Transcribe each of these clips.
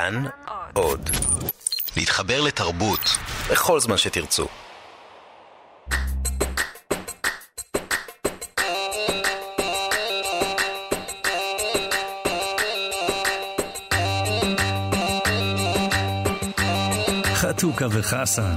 כאן עוד. להתחבר לתרבות בכל זמן שתרצו. חתוכה וחסן.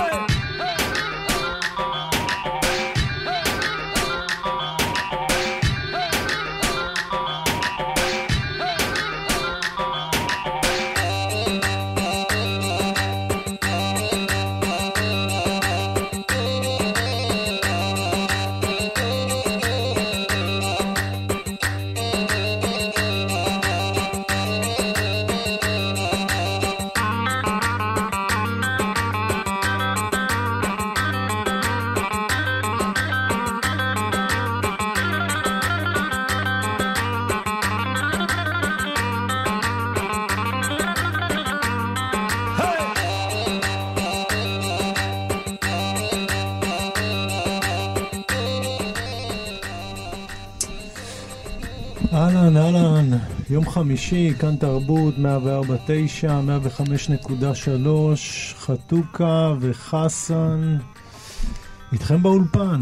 אהלן, יום חמישי, כאן תרבות 104.9, 105.3, חתוכה וחסן, איתכם באולפן.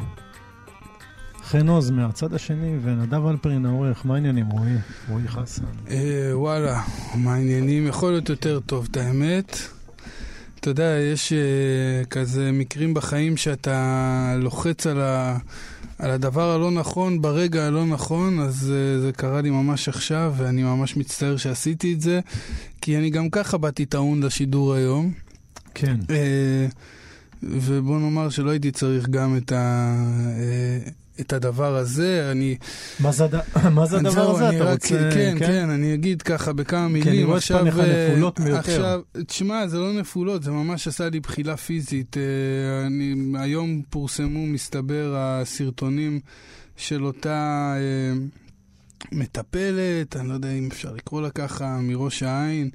חן עוז מהצד השני ונדב אלפרין העורך. מה העניינים, רועי חסן? וואלה, מה העניינים? יכול להיות יותר טוב, את האמת. אתה יודע, יש כזה מקרים בחיים שאתה לוחץ על הדבר הלא נכון, ברגע הלא נכון, אז זה קרה לי ממש עכשיו, ואני ממש מצטער שעשיתי את זה, כי אני גם ככה באתי טעון לשידור היום. כן. ובוא נאמר שלא הייתי צריך גם את הדבר הזה. מה זה הדבר הזה? אתה רוצה? כן, אני אגיד ככה בכמה מילים. כן, נראות פניך נפולות מיותר. עכשיו, תשמע, זה לא נפולות, זה ממש עשה לי בחילה פיזית. היום פורסמו, מסתבר, הסרטונים של אותה מטפלת, אני לא יודע אם אפשר לקרוא לה ככה, מראש העין,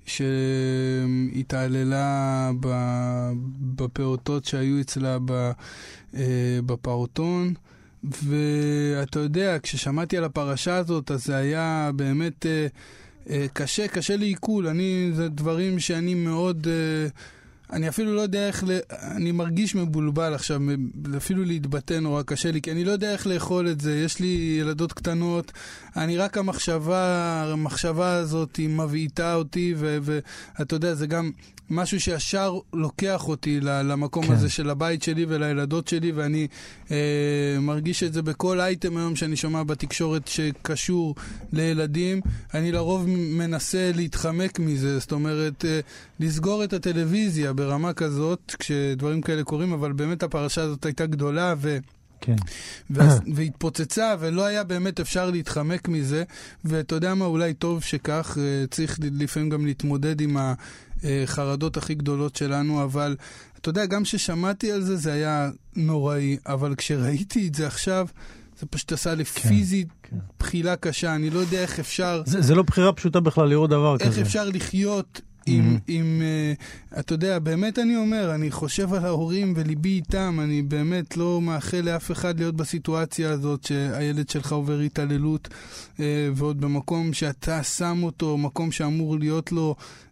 שהתעללה בפעוטות שהיו אצלה בפעוטון. ואתה יודע, כששמעתי על הפרשה הזאת, אז זה היה באמת קשה לעיכול. זה דברים שאני מאוד, אני אפילו לא יודע איך, אני מרגיש מבולבל עכשיו, אפילו להתבטא נורא קשה לי, כי אני לא יודע איך לאכול את זה. יש לי ילדות קטנות, אני רק המחשבה הזאת היא מבעיטה אותי, ואתה יודע, זה גם משהו שישר לוקח אותי למקום הזה של הבית שלי ולילדות שלי, ואני מרגיש את זה בכל אייטם היום שאני שומע בתקשורת שקשור לילדים. אני לרוב מנסה להתחמק מזה, זאת אומרת, לסגור את הטלוויזיה ברמה כזאת, כשדברים כאלה קורים, אבל באמת הפרשה הזאת הייתה גדולה כן. והתפוצצה, ולא היה באמת אפשר להתחמק מזה, ואתה יודע מה, אולי טוב שכך, צריך לפעמים גם להתמודד עם החרדות הכי גדולות שלנו, אבל אתה יודע, גם ששמעתי על זה, זה היה נוראי, אבל כשראיתי את זה עכשיו, זה פשוט עשה לי פיזית בחילה קשה. אני לא יודע איך אפשר... זה לא בחירה פשוטה בכלל לראות דבר כזה. איך אפשר לחיות עם אתה יודע, באמת אני אומר, אני חושב על ההורים וליבי איתם, אני באמת לא מאחל לאף אחד להיות בסיטואציה הזאת שהילד שלך עובר התעללות, ועוד במקום שאתה שם אותו, מקום שאמור להיות לו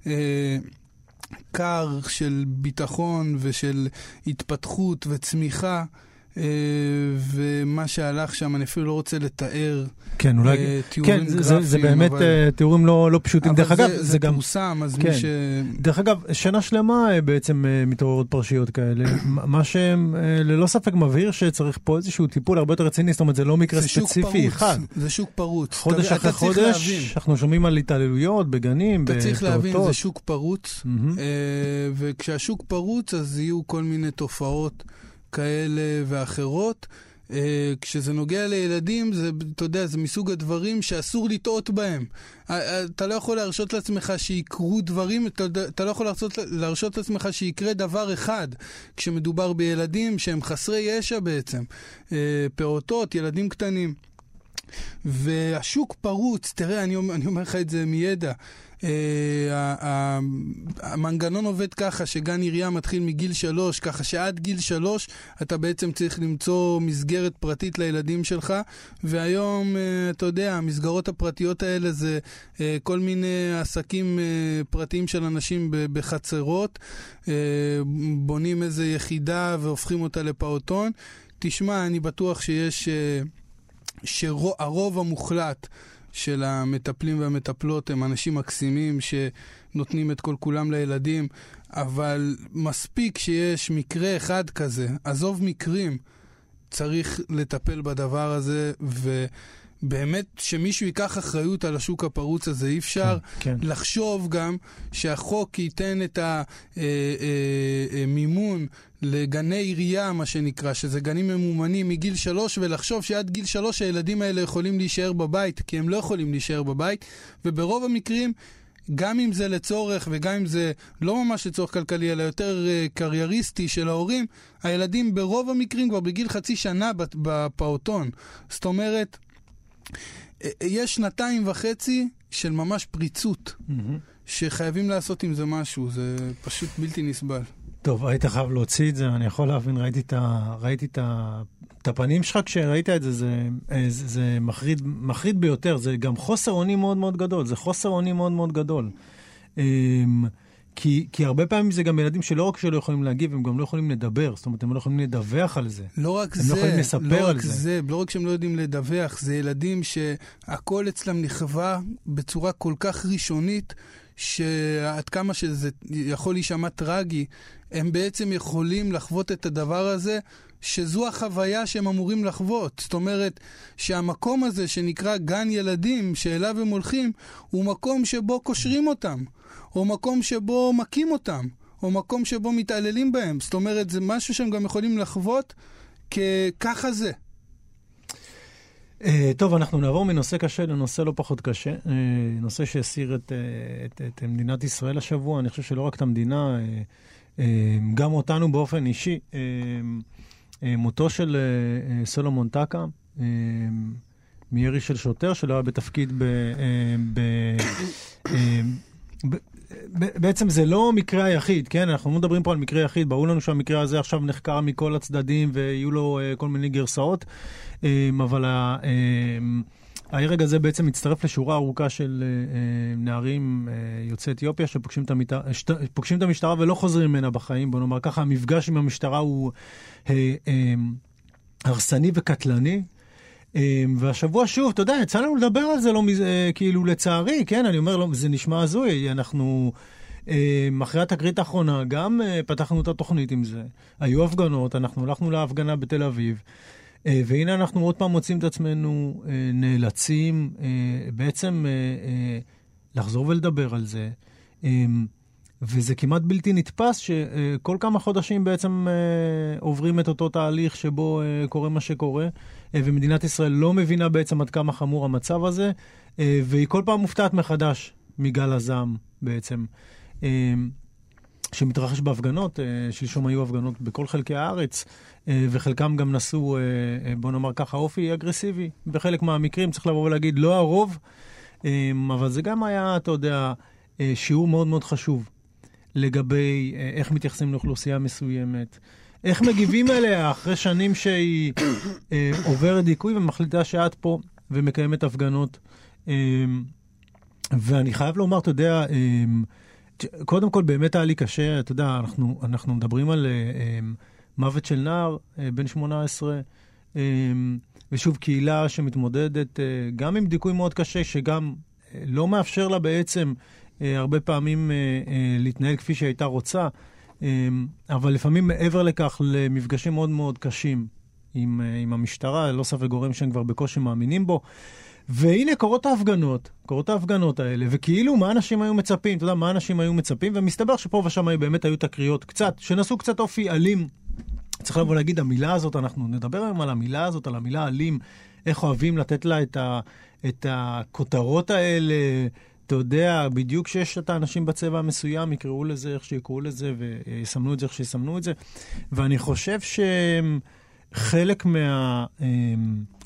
קר של ביטחון ושל התפתחות וצמיחה, ומה שהלך שם, אני אפילו לא רוצה לתאר. כן, אולי, כן, זה באמת תיאורים לא פשוטים. דרך אגב, זה גם פורסם, אז מי ש... דרך אגב, שנה שלמה בעצם מתעוררות פרשיות כאלה. מה שהם ללא ספק מבהיר שצריך פה איזשהו טיפול הרבה יותר רציני, זאת אומרת, זה לא מקרה ספציפי אחד. זה שוק פרוץ. חודש אחרי חודש, אנחנו שומעים על התעללויות בגנים, אתה צריך להבין, זה שוק פרוץ, וכשהשוק פרוץ, אז יהיו כל מיני תופעות כאלה ואחרות. כשזה נוגע לילדים, זה, אתה יודע, זה מסוג הדברים שאסור לטעות בהם. אתה לא יכול להרשות לעצמך שיקרו דברים, אתה לא יכול להרשות לעצמך שיקרה דבר אחד, כשמדובר בילדים שהם חסרי ישע בעצם, פעוטות, ילדים קטנים. והשוק פרוץ, תראה, אני אומר לך את זה מידע, המנגנון עובד ככה שגן עירייה מתחיל מגיל 3, ככה שעד גיל 3 אתה בעצם צריך למצוא מסגרת פרטית לילדים שלך, והיום אתה יודע, המסגרות הפרטיות האלה זה כל מיני עסקים פרטיים של אנשים בחצרות, בונים איזה יחידה והופכים אותה לפעוטון. תשמע, אני בטוח שהרוב המוחלט של המטפלים והמטפלות הם אנשים מקסימים שנותנים את כל כולם לילדים, אבל מספיק שיש מקרה אחד כזה, עזוב מקרים, צריך לטפל בדבר הזה, ובאמת שמישהו ייקח אחריות על השוק הפרוץ הזה. אי אפשר לחשוב גם שהחוק ייתן את המימון לגני עירייה, מה שנקרא, שזה גנים ממומנים מגיל 3, ולחשוב שעד גיל 3 הילדים האלה יכולים להישאר בבית, כי הם לא יכולים להישאר בבית, וברוב המקרים, גם אם זה לצורך, וגם אם זה לא ממש לצורך כלכלי, אלא יותר קרייריסטי של ההורים, הילדים ברוב המקרים כבר בגיל חצי שנה בפעוטון. זאת אומרת, יש 2.5 של ממש פריצות, שחייבים לעשות עם זה משהו, זה פשוט בלתי נסבל. טוב, היית חייב להוציא את זה, אני יכול להבין, ראיתי את הפנים שלך כשראית את זה, זה מחריד ביותר, זה גם חוסר אונים מאוד מאוד גדול, זה חוסר אונים מאוד מאוד גדול. כי הרבה פעמים זה גם ילדים שלא רק שלא יכולים להגיב, הם גם לא יכולים לדבר, זאת אומרת, הם לא יכולים לדווח על זה. לא רק הם זה, לא יכולים לספר על זה. לא רק שהם לא יודעים לדווח, זה ילדים שהכל אצלם נכווה בצורה כל כך ראשונית, שעד כמה שזה יכול להישמע טרגי, הם בעצם יכולים לחוות את הדבר הזה, שזו החוויה שהם אמורים לחוות. זאת אומרת, שהמקום הזה שנקרא גן ילדים, שאליו הם הולכים, הוא מקום שבו קושרים אותם, או מקום שבו מכים אותם, או מקום שבו מתעללים בהם. זאת אומרת, זה משהו שהם גם יכולים לחוות ככה זה. טוב, אנחנו נעבור מנושא קשה לנושא לא פחות קשה. נושא שהסיר את מדינת ישראל השבוע. אני חושב שלא רק את המדינה, גם אותנו באופן אישי. מותו של סולומון טקה, מירי של שוטר שלא היה בתפקיד בעצם זה לא מקרה היחיד, כן? אנחנו לא מדברים פה על מקרה יחיד, ברור לנו שהמקרה הזה עכשיו נחקר מכל הצדדים ויהיו לו כל מיני גרסאות, אבל ההרג הזה בעצם מצטרף לשורה ארוכה של נערים יוצאי אתיופיה שפוגשים את המשטרה ולא חוזרים ממנה בחיים. בוא נאמר ככה, המפגש עם המשטרה הוא הרסני וקטלני. והשבוע שוב, אתה יודע, יצא לנו לדבר על זה, לא, כאילו לצערי, כן, אני אומר, לא, זה נשמע הזוי, אנחנו אחרי התקרית האחרונה גם פתחנו את התוכנית עם זה, היו הפגנות, אנחנו הלכנו להפגנה בתל אביב, והנה אנחנו עוד פעם מוצאים את עצמנו נאלצים בעצם לחזור ולדבר על זה, וזה כמעט בלתי נתפס שכל כמה חודשים בעצם עוברים את אותו תהליך שבו קורה מה שקורה, ומדינת ישראל לא מבינה בעצם עד כמה חמור המצב הזה, והיא כל פעם מופתעת מחדש מגל הזעם בעצם, שמתרחש בהפגנות. שלשום היו הפגנות בכל חלקי הארץ, וחלקם גם נשאו, בוא נאמר ככה, אופי אגרסיבי. בחלק מהמקרים צריך לבוא ולהגיד לא הרוב, אבל זה גם היה, אתה יודע, שיעור מאוד מאוד חשוב לגבי איך מתייחסים לאוכלוסייה מסוימת, איך מגיבים אליה אחרי שנים שהיא עוברת דיכוי ומחליטה שאת פה ומקיימת הפגנות. ואני חייב לומר, אתה יודע, קודם כל באמת היה לי קשה, אתה יודע, אנחנו מדברים על מוות של נער בן 18, ושוב קהילה שמתמודדת גם עם דיכוי מאוד קשה, שגם לא מאפשר לה בעצם הרבה פעמים להתנהל כפי שהייתה רוצה, אבל לפעמים מעבר לכך למפגשים מאוד מאוד קשים עם המשטרה, לא ספק גורם שהם כבר בקושי מאמינים בו. והנה קורות ההפגנות האלה, וכאילו מה אנשים היו מצפים, אתה יודע, מה אנשים היו מצפים, ומסתבר שפה ושם באמת היו תקריות קצת, שנסו קצת אופי אלים. צריך לבוא להגיד, המילה הזאת, אנחנו נדבר היום על המילה הזאת, על המילה אלים, איך אוהבים לתת לה את הכותרות האלה, אתה יודע, בדיוק שיש את האנשים בצבע המסוים, יקראו לזה איך שיקראו לזה, ויסמנו את זה איך שיסמנו את זה. ואני חושב שחלק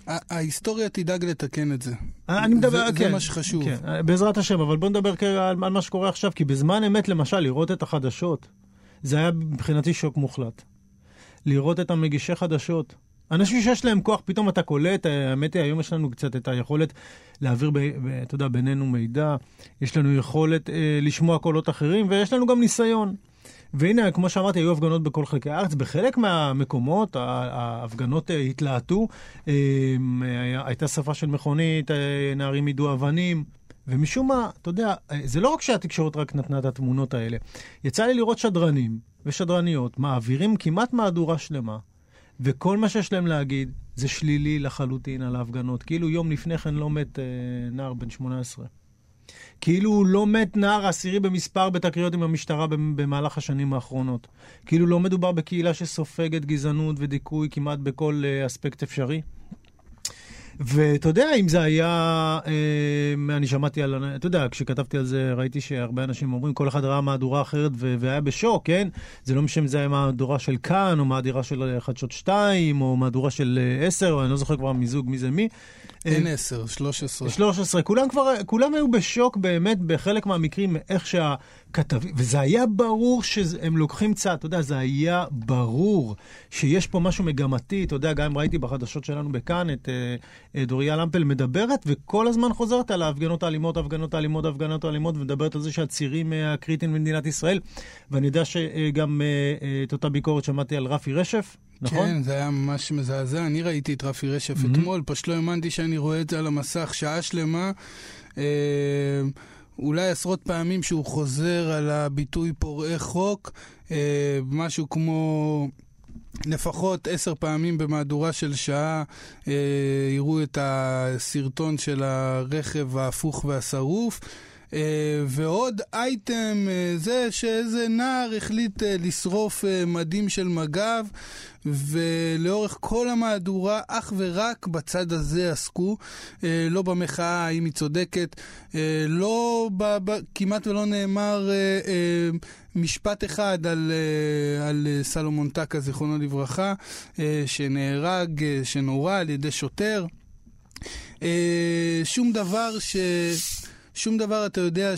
ההיסטוריה תדאג לתקן את זה. אני מדבר, זה מה שחשוב. כן, בעזרת השם, אבל בוא נדבר על מה שקורה עכשיו, כי בזמן אמת, למשל, לראות את החדשות, זה היה מבחינתי שוק מוחלט. לראות את המגישי חדשות. אנשים שיש להם כוח, פתאום אתה קולט, האמת היא, היום יש לנו קצת את היכולת להעביר, אתה יודע, בינינו מידע, יש לנו יכולת לשמוע קולות אחרים, ויש לנו גם ניסיון. והנה, כמו שאמרתי, היו הפגנות בכל חלקי הארץ. בחלק מהמקומות, ההפגנות התלהטו, הייתה שפה של מכונית, נערים ידעו אבנים, ומשום מה, אתה יודע, זה לא רק שהתקשורת רק נתנה את התמונות האלה. יצא לי לראות שדרנים ושדרניות, מעבירים כמעט מהדורה שלמה, וכל מה שיש להם להגיד זה שלילי לחלוטין על ההפגנות. כאילו יום לפני כן לא מת נער בן 18. כאילו לא מת נער עשירי במספר בתקריות עם המשטרה במהלך השנים האחרונות. כאילו לא מדובר בקהילה שסופגת גזענות ודיכוי כמעט בכל אספקט אפשרי. ואתה יודע, אם זה היה, אני שמעתי על, אתה יודע, כשכתבתי על זה, ראיתי שהרבה אנשים אומרים, כל אחד ראה מהדורה אחרת והיה בשוק, כן? זה לא משנה אם זה היה מהדורה של כאן, או מהדורה של חדשות 2, או מהדורה של 10, או אני לא זוכר כבר מיזוג מי זה מי. אין 10, 13. 13, כולם היו בשוק באמת בחלק מהמקרים, איך שהכתבים, וזה היה ברור שהם לוקחים צד, אתה יודע, זה היה ברור שיש פה משהו מגמתי, אתה יודע, גם ראיתי בחדשות שלנו בכאן את דוריה למפל מדברת, וכל הזמן חוזרת על ההפגנות האלימות, הפגנות האלימות, ומדברת על זה שהצירים הקריטיים במדינת ישראל, ואני יודע שגם את אותה ביקורת שמעתי על רפי רשף, נכון? כן, זה היה ממש מזעזע. אני ראיתי את רפי רשף אתמול, פשוט לא האמנתי שאני רואה את זה על המסך שעה שלמה. אולי עשרות פעמים שהוא חוזר על הביטוי פורעי חוק, משהו כמו לפחות 10 פעמים במהדורה של שעה, יראו את הסרטון של הרכב ההפוך והשרוף. ועוד אייטם, זה שאיזה נער החליט לשרוף מדים של מג"ב, ולאורך כל המהדורה אך ורק בצד הזה עסקו, לא במחאה האם היא צודקת, לא כמעט ולא נאמר משפט אחד על סלומון טקה זיכרונו לברכה, שנהרג, שנורה על ידי שוטר. שום דבר אתה יודע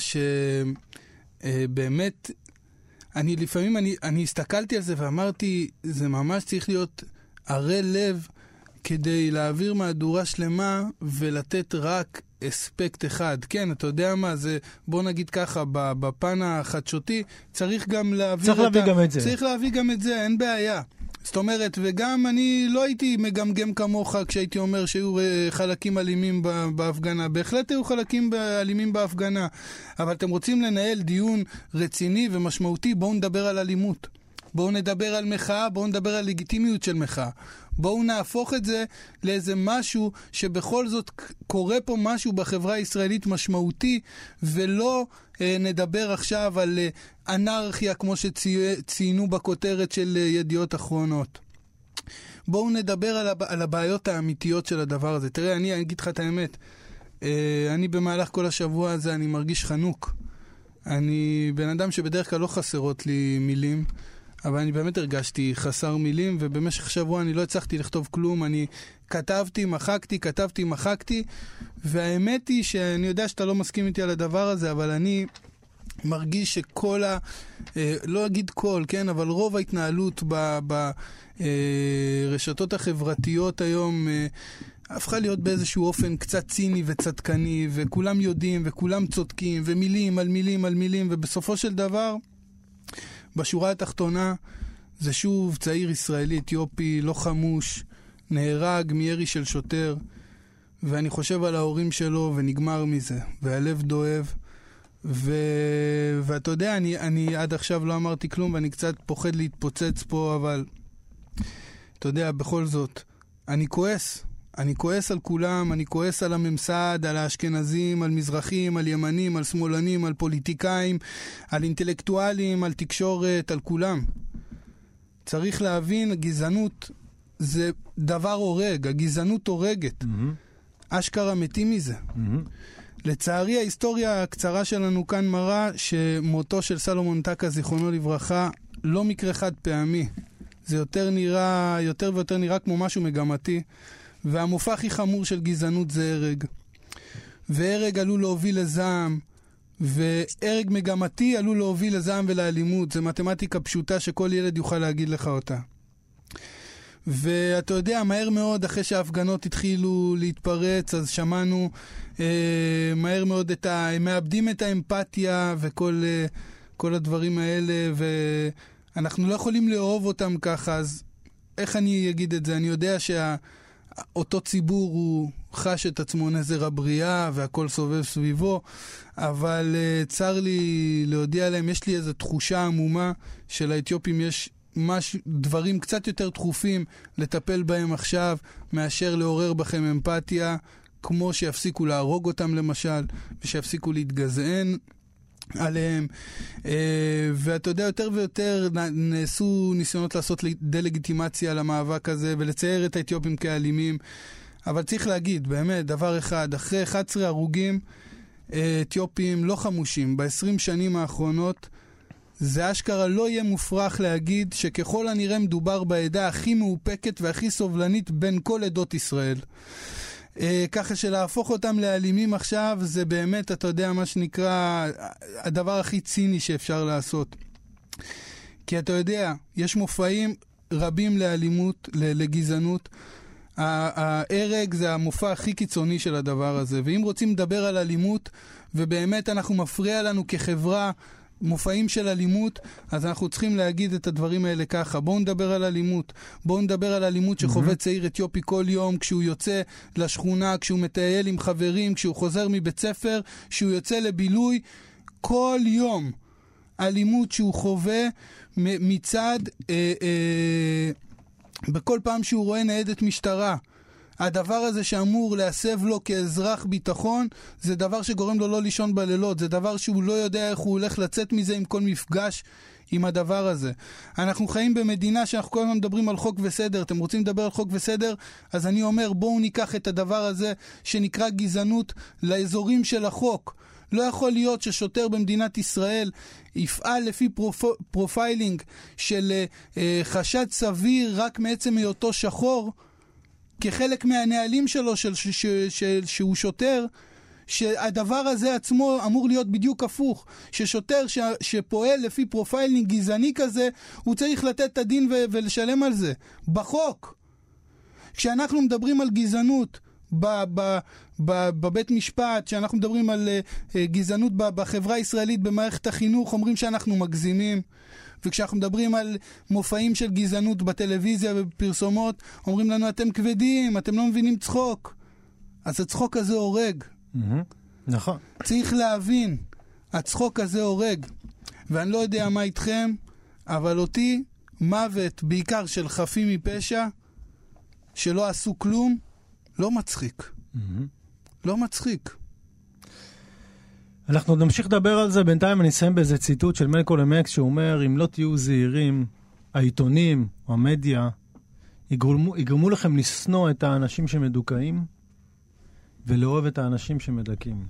שבאמת, לפעמים אני הסתכלתי על זה ואמרתי, זה ממש צריך להיות ערי לב כדי להעביר מהדורה שלמה ולתת רק אספקט אחד. כן, אתה יודע מה, זה, בוא נגיד ככה, בפן החדשותי, צריך גם להביא צריך להביא גם את זה, אין בעיה. זאת אומרת, וגם אני לא הייתי מגמגם כמוך כשהייתי אומר שהיו חלקים אלימים בהפגנה. בהחלט היו חלקים אלימים בהפגנה. אבל אתם רוצים לנהל דיון רציני ומשמעותי, בואו נדבר על אלימות. בואו נדבר על מחאה, בואו נדבר על לגיטימיות של מחאה. בואו נהפוך את זה לאיזה משהו שבכל זאת קורה פה משהו בחברה הישראלית משמעותי, ולא נדבר עכשיו על אנרכיה כמו שציינו בכותרת של ידיעות אחרונות. בואו נדבר על הבעיות האמיתיות של הדבר הזה. תראה, אני אגיד לך את האמת. אני במהלך כל השבוע הזה אני מרגיש חנוק. אני בן אדם שבדרך כלל לא חסרות לי מילים, אבל אני באמת הרגשתי חסר מילים, ובמשך שבוע אני לא הצלחתי לכתוב כלום. אני כתבתי, מחקתי, והאמת היא שאני יודע שאתה לא מסכים איתי על הדבר הזה, אבל אני מרגיש שכל לא אגיד כל, כן, אבל רוב ההתנהלות ברשתות החברתיות היום הפכה להיות באיזשהו אופן קצת ציני וצדקני, וכולם יודעים וכולם צודקים, ומילים על מילים על מילים, ובסופו של דבר בשורה התחתונה זה שוב צעיר ישראלי אתיופי לא חמוש נהרג מירי של שוטר, ואני חושב על ההורים שלו ונגמר מזה, והלב דואב. ואתה יודע, אני עד עכשיו לא אמרתי כלום ואני קצת פוחד להתפוצץ פה, אבל אתה יודע, בכל זאת אני כועס על כולם, אני כועס על הממסד, על האשכנזים, על מזרחים, על ימנים, על שמאלנים, על פוליטיקאים, על אינטלקטואלים, על תקשורת, על כולם. צריך להבין, גזענות זה דבר הורג, הגזענות הורגת. אשכרה מתים מזה. לצערי, ההיסטוריה הקצרה שלנו כאן מראה שמותו של סלומון טקה זיכרונו לברכה לא מקרה חד פעמי. זה יותר ויותר נראה כמו משהו מגמתי. והמופע הכי חמור של גזענות זה הרג. והרג עלול להוביל לזעם, והרג מגמתי עלול להוביל לזעם ולאלימות. זה מתמטיקה פשוטה שכל ילד יוכל להגיד לך אותה. ואתה יודע, מהר מאוד אחרי שההפגנות התחילו להתפרץ, אז שמענו מהר מאוד הם מאבדים את האמפתיה וכל הדברים האלה, ואנחנו לא יכולים לאהוב אותם ככה. אז איך אני אגיד את זה? אני יודע שאותו ציבור הוא חש את עצמו נזר הבריאה והכל סובב סביבו, אבל צר לי להודיע להם, יש לי איזו תחושה עמומה של האתיופים יש דברים קצת יותר דחופים לטפל בהם עכשיו מאשר לעורר בכם אמפתיה, כמו שיפסיקו להרוג אותם למשל, ושיפסיקו להתגזען עליהם. ואתה יודע, יותר ויותר נעשו ניסיונות לעשות דלגיטימציה למאבק הזה ולצייר את האתיופים כאלימים, אבל צריך להגיד באמת דבר אחד, אחרי 11 הרוגים אתיופים לא חמושים ב-20 שנים האחרונות, זה אשכרה לא יהיה מופרך להגיד שככל הנראה מדובר בעדה הכי מאופקת והכי סובלנית בין כל עדות ישראל. ככה שלהפוך אותם לאלימים עכשיו זה באמת, אתה יודע, מה שנקרא הדבר הכי ציני שאפשר לעשות. כי אתה יודע, יש מופעים רבים לאלימות, לגזענות. ההרג זה המופע הכי קיצוני של הדבר הזה. ואם רוצים לדבר על אלימות, ובאמת אנחנו מפריע לנו כחברה מופעים של אלימות, אז אנחנו צריכים להגיד את הדברים האלה ככה. בואו נדבר על אלימות. בואו נדבר על אלימות שחווה צעיר אתיופי כל יום, כשהוא יוצא לשכונה, כשהוא מטייל עם חברים, כשהוא חוזר מבית ספר, כשהוא יוצא לבילוי. כל יום אלימות שהוא חווה מצד בכל פעם שהוא רואה ניידת משטרה. הדבר הזה שאמור להסב לו כאזרח ביטחון, זה דבר שגורם לו לא לישון בלילות, זה דבר שהוא לא יודע איך הוא הולך לצאת מזה עם כל מפגש עם הדבר הזה. אנחנו חיים במדינה שאנחנו כל הזמן מדברים על חוק וסדר. אתם רוצים לדבר על חוק וסדר? אז אני אומר, בואו ניקח את הדבר הזה שנקרא גזענות לאזורים של החוק. לא יכול להיות ששוטר במדינת ישראל יפעל לפי פרופיילינג של חשד סביר רק מעצם היותו שחור, כחלק מהנהלים שלו שהוא שוטר, שהדבר הזה עצמו אמור להיות בדיוק הפוך. ששוטר שפועל לפי פרופיילינג גזעני כזה, הוא צריך לתת את הדין ולשלם על זה. בחוק. כשאנחנו מדברים על גזענות בבית משפט, כשאנחנו מדברים על גזענות בחברה הישראלית, במערכת החינוך, אומרים שאנחנו מגזימים. וכשאנחנו מדברים על מופעים של גזענות בטלוויזיה ובפרסומות, אומרים לנו, אתם כבדים, אתם לא מבינים צחוק. אז הצחוק הזה הורג. נכון. צריך להבין, הצחוק הזה הורג. ואני לא יודע מה איתכם, אבל אותי, מוות בעיקר של חפים מפשע, שלא עשו כלום, לא מצחיק. לא מצחיק. אנחנו נמשיך לדבר על זה. בינתיים אני אסיים באיזה ציטוט של מלקולם אקס שאומר, אם לא תהיו זהירים, העיתונים או המדיה יגרמו לכם לשנוא את האנשים שמדוכאים ולאהוב את האנשים שמדכאים.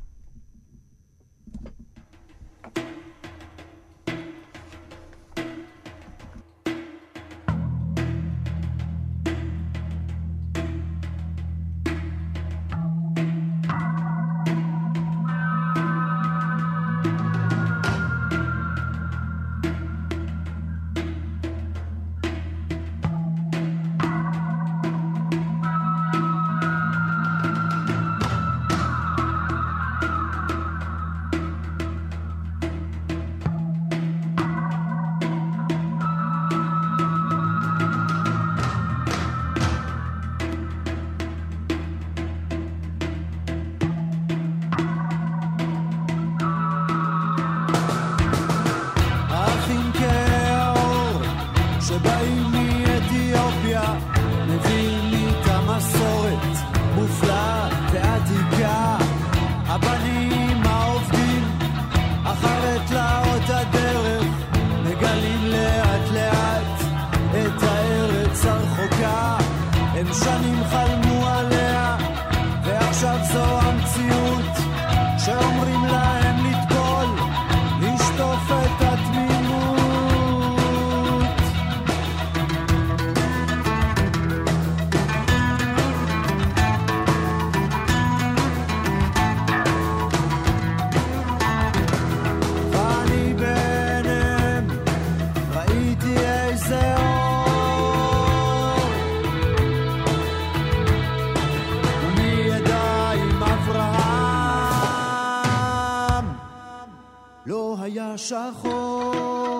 היה שחור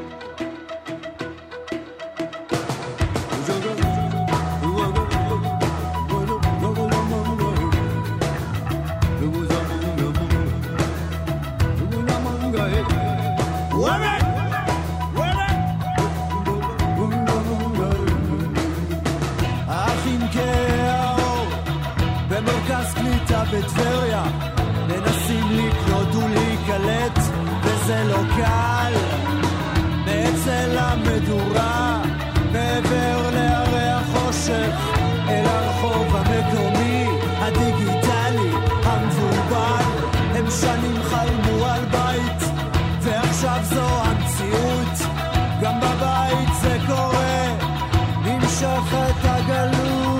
האחים כאור במרכז קליטה בטבריה מנסים לקנות ולהיקלט וזה לא קל מאצל המדורה מעבר להרי החושך אל הרחוב המקומי הדיגיטלי המבולבל הם שנים חלמו על בית ועכשיו זו המציאות גם בבית זה קורה נמשכת הגלות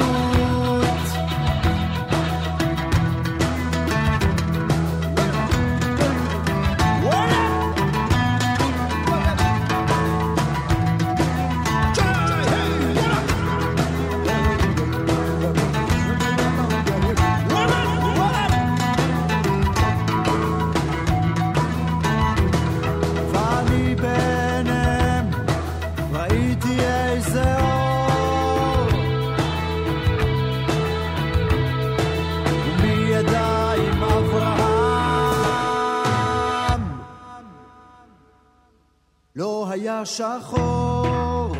היה שחור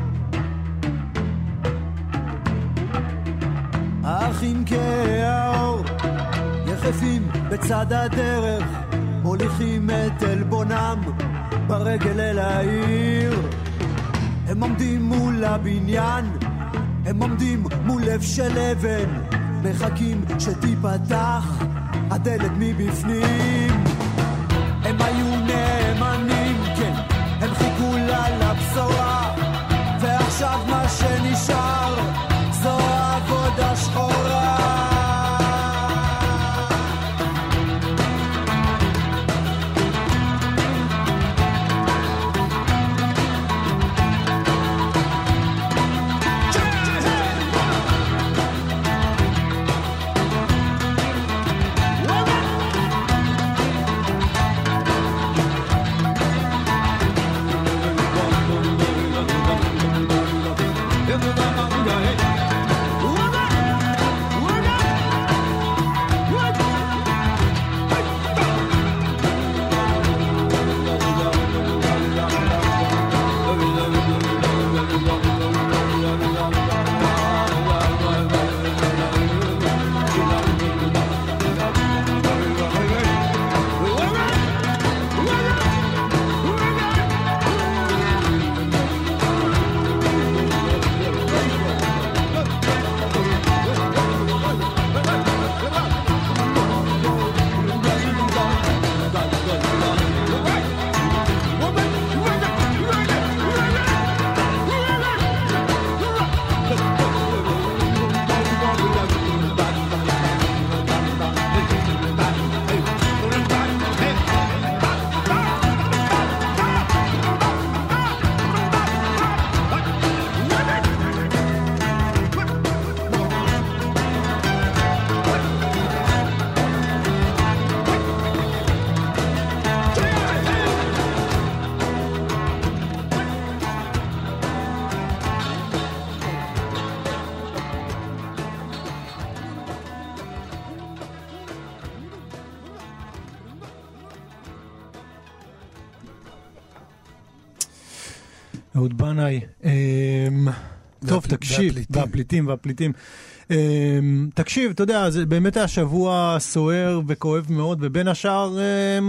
האחים כאור יחפים בצד הדרך מוליכים את אלבונם ברגל אל העיר הם עומדים מול הבניין הם עומדים מול לב של אבן מחכים שתיפתח הדלת מבפנים הם היו נאמנים כן הם חיכו לה לבשורה ועכשיו מה שנשאר זו עבודה שחורה אהוד בנאי, טוב תקשיב, והפליטים, תקשיב, אתה יודע, זה באמת היה שבוע סוער וכואב מאוד, ובין השאר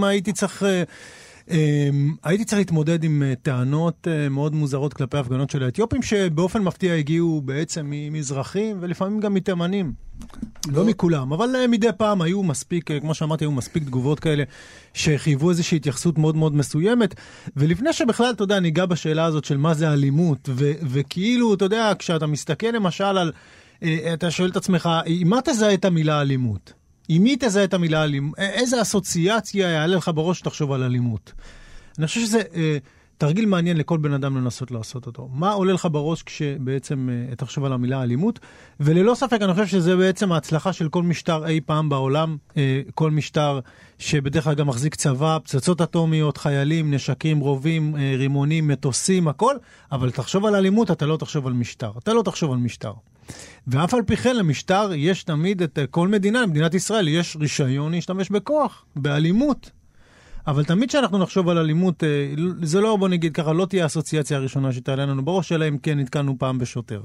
הייתי צריך להתמודד עם טענות מאוד מוזרות כלפי הפגנות של האתיופים, שבאופן מפתיע הגיעו בעצם ממזרחים, ולפעמים גם מתימנים. לא מכולם, אבל מדי פעם היו מספיק, כמו שאמרתי, היו מספיק תגובות כאלה, שחייבו איזושהי התייחסות מאוד מאוד מסוימת, ולפני שבכלל, אתה יודע, ניגע בשאלה הזאת של מה זה אלימות, וכאילו, אתה יודע, כשאתה מסתכל למשל על, אתה שואל את עצמך, מה תזהה את המילה אלימות? עם מי תזהה את המילה אלימות? איזה אסוציאציה יעלה לך בראש שתחשוב על אלימות? אני חושב שזה תרגיל מעניין לכל בן אדם לנסות לעשות אותו. מה עולה לך בראש כשבעצם תחשוב על המילה אלימות? וללא ספק, אני חושב שזה בעצם ההצלחה של כל משטר אי פעם בעולם, כל משטר שבדרך כלל גם מחזיק צבא, פצצות אטומיות, חיילים, נשקים, רובים, רימונים, מטוסים, הכל, אבל תחשוב על אלימות, אתה לא תחשוב על משטר. אתה לא תחשוב על משטר. ואף על פי כן למשטר יש תמיד את כל מדינה, למדינת ישראל יש רישיון להשתמש בכוח, באלימות. אבל תמיד שאנחנו נחשוב על אלימות, זה לא, בוא נגיד ככה, לא תהיה האסוציאציה הראשונה שתעלה לנו בראש, אלא אם כן נתקענו פעם בשוטר.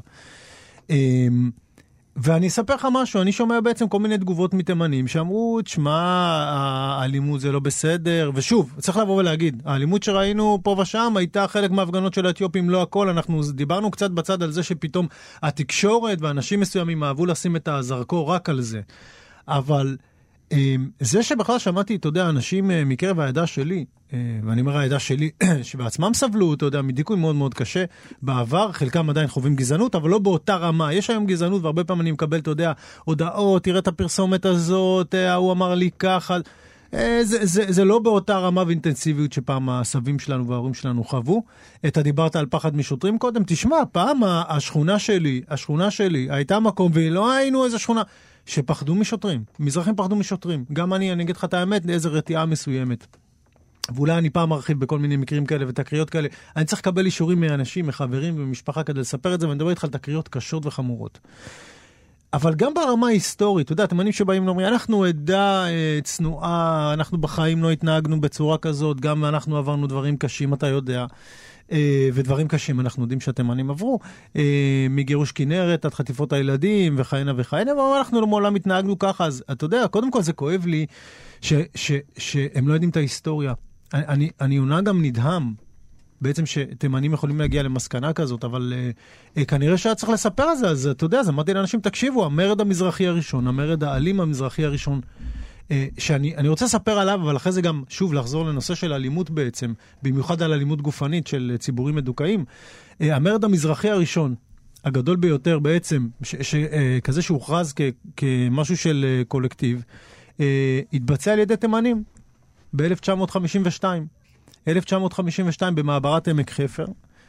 ואני אספר לך משהו, אני שומע בעצם כל מיני תגובות מתימנים, שאמרו, תשמע, האלימות זה לא בסדר, ושוב, צריך לבוא ולהגיד, האלימות שראינו פה ושם, הייתה חלק מההפגנות של האתיופים, לא הכל, אנחנו דיברנו קצת בצד על זה שפתאום התקשורת ואנשים מסוימים אהבו לשים את הזרקור רק על זה. אבל זה שבכלל שמעתי, אתה יודע, אנשים מקרב העדה שלי, ואני אומר העדה שלי, שבעצמם סבלו, אתה יודע, מדיכוי מאוד מאוד קשה, בעבר חלקם עדיין חווים גזענות, אבל לא באותה רמה. יש היום גזענות, והרבה פעמים אני מקבל, אתה יודע, הודעות, תראה את הפרסומת הזאת, הוא אמר לי ככה. זה לא באותה רמה ואינטנסיביות שפעם הסבים שלנו וההורים שלנו חוו. אתה דיברת על פחד משוטרים קודם, תשמע, פעם השכונה שלי הייתה מקום, ולא היינו איזה שכונה שפחדו משוטרים, מזרחים פחדו משוטרים. גם אני אגיד לך את האמת, לאיזו רתיעה מסוימת. ואולי אני פעם ארחיב בכל מיני מקרים כאלה ותקריות כאלה. אני צריך לקבל אישורים מאנשים, מחברים ומשפחה כדי לספר את זה, ואני מדבר איתך על תקריות קשות וחמורות. אבל גם ברמה ההיסטורית, אתה יודע, תימנים שבאים ואומרים, אנחנו עדה צנועה, אנחנו בחיים לא התנהגנו בצורה כזאת, גם אנחנו עברנו דברים קשים, אתה יודע. ודברים קשים אנחנו יודעים שהתימנים עברו, מגירוש כנרת עד חטיפות הילדים וכהנה וכהנה, אבל אנחנו מעולם התנהגנו ככה, אז אתה יודע, קודם כל זה כואב לי שהם לא יודעים את ההיסטוריה. אני עונה גם נדהם, בעצם שתימנים יכולים להגיע למסקנה כזאת, אבל כנראה שהיה צריך לספר על זה, אז אתה יודע, אז אמרתי לאנשים, תקשיבו, המרד המזרחי הראשון, המרד האלים המזרחי הראשון, שאני רוצה לספר עליו, אבל אחרי זה גם שוב לחזור לנושא של אלימות בעצם, במיוחד על אלימות גופנית של ציבורים מדוכאים. המרד המזרחי הראשון, הגדול ביותר בעצם, כזה שהוכרז כמשהו של קולקטיב, התבצע על ידי תימנים ב-1952. 1952 במעברת עמק חפר.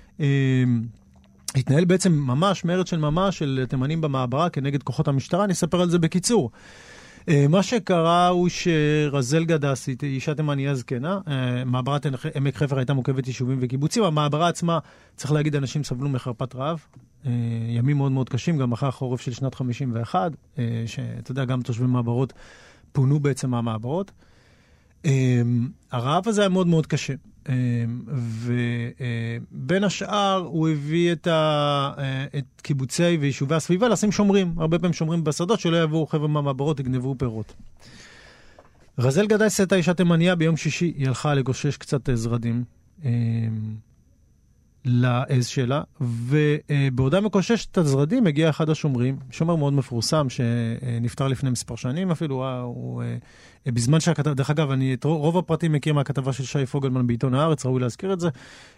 התנהל בעצם ממש, מרד של ממש של תימנים במעברה כנגד כוחות המשטרה. אני אספר על זה בקיצור. מה שקרה הוא שרזל גדסי, אישה תימניה זקנה, מעברת עמק חפר הייתה מוקבת יישובים וקיבוצים, המעברה עצמה, צריך להגיד, אנשים סבלו מחרפת רעב, ימים מאוד מאוד קשים, גם אחרי החורף של שנת 51, שאתה יודע, גם תושבי מעברות פונו בעצם מהמעברות. הרעב הזה היה מאוד מאוד קשה, ובין השאר הוא הביא את קיבוצי ויישובי הסביבה לשים שומרים, הרבה פעמים שומרים בשדות שלא יבואו חבר'ה מהמעברות, יגנבו פירות. רזל גדסי הייתה אישה תימניה, ביום שישי היא הלכה לגושש קצת זרדים לעז שלה, ובעודה מקושש את הזרדים הגיע אחד השומרים, שומר מאוד מפורסם שנפטר לפני מספר שנים אפילו, הוא בזמן שהכתב, דרך אגב, אני את רוב הפרטים מכיר מהכתבה של שי פוגלמן בעיתון הארץ, ראוי להזכיר את זה,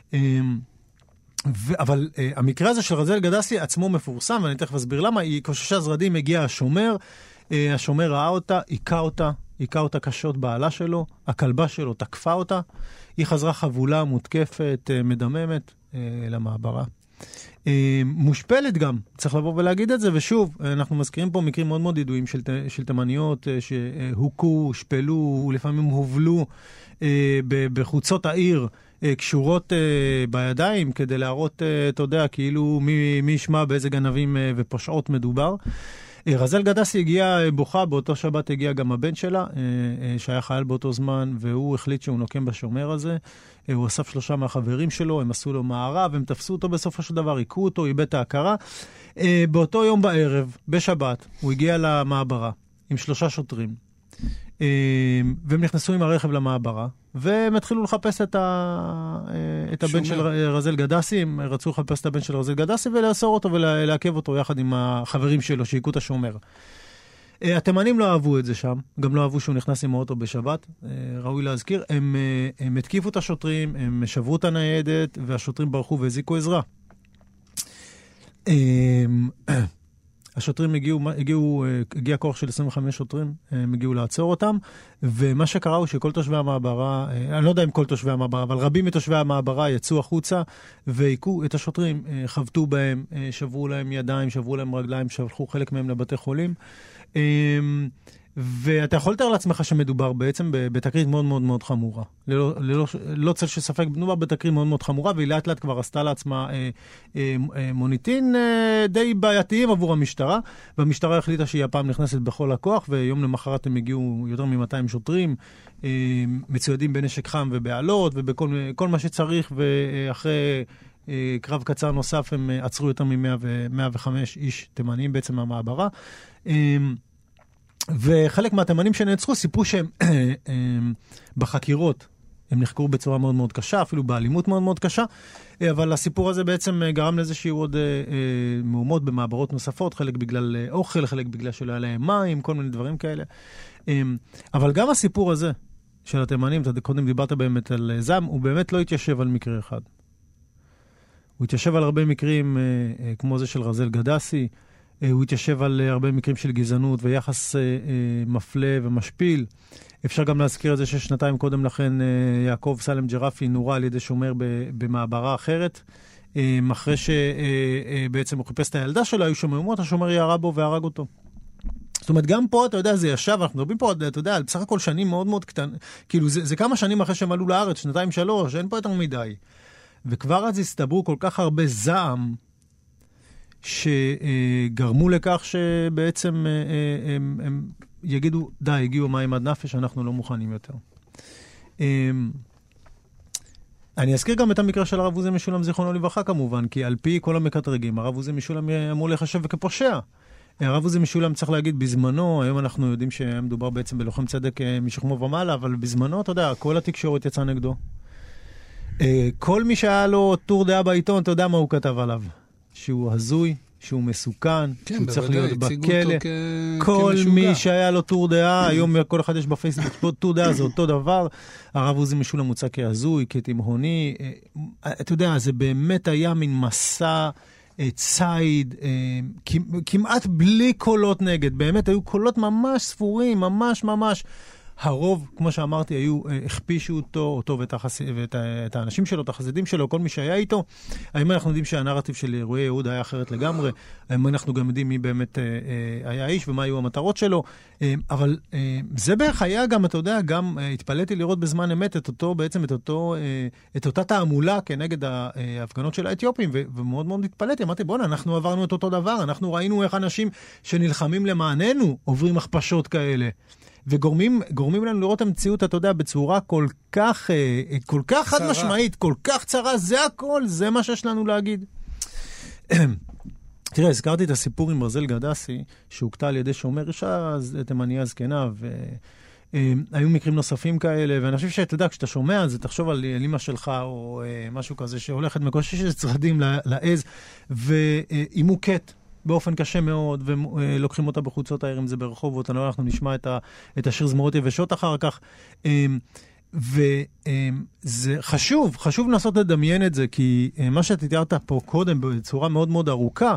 אבל המקרה הזה של רזל גדסי עצמו מפורסם, ואני תכף אסביר למה, היא קוששה זרדים, הגיע השומר ראה אותה, היכה אותה קשות בעלה שלו, הכלבה שלו תקפה אותה, היא חזרה חבולה, מותקפת, מדממת למעברה. מושפלת גם, צריך לבוא ולהגיד את זה, ושוב, אנחנו מזכירים פה מקרים מאוד מאוד ידועים של תימניות שהוכו, שפלו, ולפעמים הובלו בחוצות העיר, קשורות בידיים, כדי להראות, אתה יודע, כאילו מי ישמע באיזה גנבים ופושעות מדובר. רזל גדסי הגיעה בוכה, באותו שבת הגיע גם הבן שלה, שהיה חייל באותו זמן, והוא החליט שהוא נוקם בשומר הזה. הוא אסף 3 מהחברים שלו, הם עשו לו מערב, הם תפסו אותו בסופו של דבר, עיקו אותו, איבד את ההכרה. באותו יום בערב, בשבת, הוא הגיע למעברה עם 3 שוטרים, והם נכנסו עם הרכב למעברה, והם התחילו לחפש את הבן של רזל גדסי, הם רצו לחפש את הבן של רזל גדסי ולאסור אותו ולעכב אותו יחד עם החברים שלו שהיכו את השומר. התימנים לא אהבו את זה שם, גם לא אהבו שהוא נכנס עם האוטו בשבת, ראוי להזכיר, הם התקיפו את השוטרים, הם שברו את הניידת, והשוטרים ברחו והזיקו עזרה. השוטרים הגיע כוח של 25 שוטרים, הם הגיעו לעצור אותם, ומה שקרה הוא שכל תושבי המעברה, אני לא יודע אם כל תושבי המעברה, אבל רבים מתושבי המעברה יצאו החוצה, והיקו את השוטרים, חבטו בהם, שברו להם ידיים, שברו להם רגליים, שלחו חלק מהם לבתי חולים, ואתה יכול לתאר לעצמך שמדובר בעצם בתקרית מאוד מאוד מאוד חמורה. לא צל שספק, מדובר בתקרית מאוד מאוד חמורה, והיא לאט לאט כבר עשתה לעצמה מוניטין די בעייתיים עבור המשטרה, והמשטרה החליטה שהיא הפעם נכנסת בכל הכוח, ויום למחרת הם הגיעו יותר מ-200 שוטרים, מצוידים בנשק חם ובעלות, ובכל מה שצריך, ואחרי קרב קצר נוסף הם עצרו יותר מ-105 איש תימנים בעצם מהמעברה. וחלק מהתימנים שנעצרו סיפרו שהם בחקירות, הם נחקרו בצורה מאוד מאוד קשה, אפילו באלימות מאוד מאוד קשה, אבל הסיפור הזה בעצם גרם לזה שיהיו עוד מהומות במעברות נוספות, חלק בגלל אוכל, חלק בגלל שלא היה להם מים, כל מיני דברים כאלה. אבל גם הסיפור הזה של התימנים, קודם דיברת באמת על זעם, הוא באמת לא התיישב על מקרה אחד. הוא התיישב על הרבה מקרים כמו זה של רזל גדסי, הוא התיישב על הרבה מקרים של גזענות ויחס מפלה ומשפיל. אפשר גם להזכיר את זה ששנתיים קודם לכן יעקב סלם ג'רפי נורה על ידי שומר במעברה אחרת. אחרי שבעצם הוא חיפש את הילדה שלו, היו שם מהומות, השומר ירה בו והרג אותו. זאת אומרת, גם פה, אתה יודע, זה ישב, אנחנו מדברים פה, אתה יודע, על בסך הכל שנים מאוד מאוד קטן, כאילו זה כמה שנים אחרי שהם עלו לארץ, 2-3, אין פה יותר מדי. וכבר אז הסתברו כל כך הרבה זעם, שגרמו לכך שבעצם הם יגידו, די, הגיעו מים עד נפש, אנחנו לא מוכנים יותר. אני אזכיר גם את המקרה של הרב עוזי משולם זיכרונו לברכה כמובן, כי על פי כל המקטרגים, הרב עוזי משולם אמור לחשב כפושע. הרב עוזי משולם צריך להגיד בזמנו, היום אנחנו יודעים שמדובר בעצם בלוחם צדק משכמו ומעלה, אבל בזמנו, אתה יודע, כל התקשורת יצאה נגדו. כל מי שהיה לו טור דעה בעיתון, אתה יודע מה הוא כתב עליו. שהוא הזוי, שהוא מסוכן, כן, שהוא צריך להיות בכלא. כל מי שהיה לו טור דעה, היום כל אחד יש בפייסבוק טור דעה, זה אותו דבר. הרב עוזי משולם מוצא כהזוי, כתימהוני. אתה יודע, זה באמת היה מין מסע ציד, כמעט בלי קולות נגד. באמת, היו קולות ממש ספורים, ממש ממש. הרוב, כמו שאמרתי, הכפישו אותו ואת האנשים שלו, את החסידים שלו, כל מי שהיה איתו. האם אנחנו יודעים שהנרטיב של אירועי יהוד היה אחרת לגמרי? האם אנחנו גם יודעים מי באמת היה האיש ומה היו המטרות שלו? אבל זה בערך היה גם, אתה יודע, גם התפלאתי לראות בזמן אמת את אותה תעמולה כנגד ההפגנות של האתיופים, ומאוד מאוד התפלאתי. אמרתי, בוא'נה, אנחנו עברנו את אותו דבר, אנחנו ראינו איך אנשים שנלחמים למעננו עוברים הכפשות כאלה. וגורמים לנו לראות המציאות, אתה יודע, בצורה כל כך חד משמעית, כל כך צרה, זה הכל, זה מה שיש לנו להגיד. תראה, הזכרתי את הסיפור עם רזל גדסי, שהוקטע על ידי שומר אישה, תימניה זקנה, והיו מקרים נוספים כאלה, ואני חושב שאתה יודע, כשאתה שומע על זה, תחשוב על אמא שלך, או משהו כזה, שהולכת מקושש צרדים לעז, והיא מוקט. באופן קשה מאוד, ולוקחים אותה בחוצות העיר, אם זה ברחובות, אנחנו נשמע את השיר זמורות יבשות אחר כך, וזה חשוב לנסות לדמיין את זה, כי מה שתתארת פה קודם בצורה מאוד מאוד ארוכה,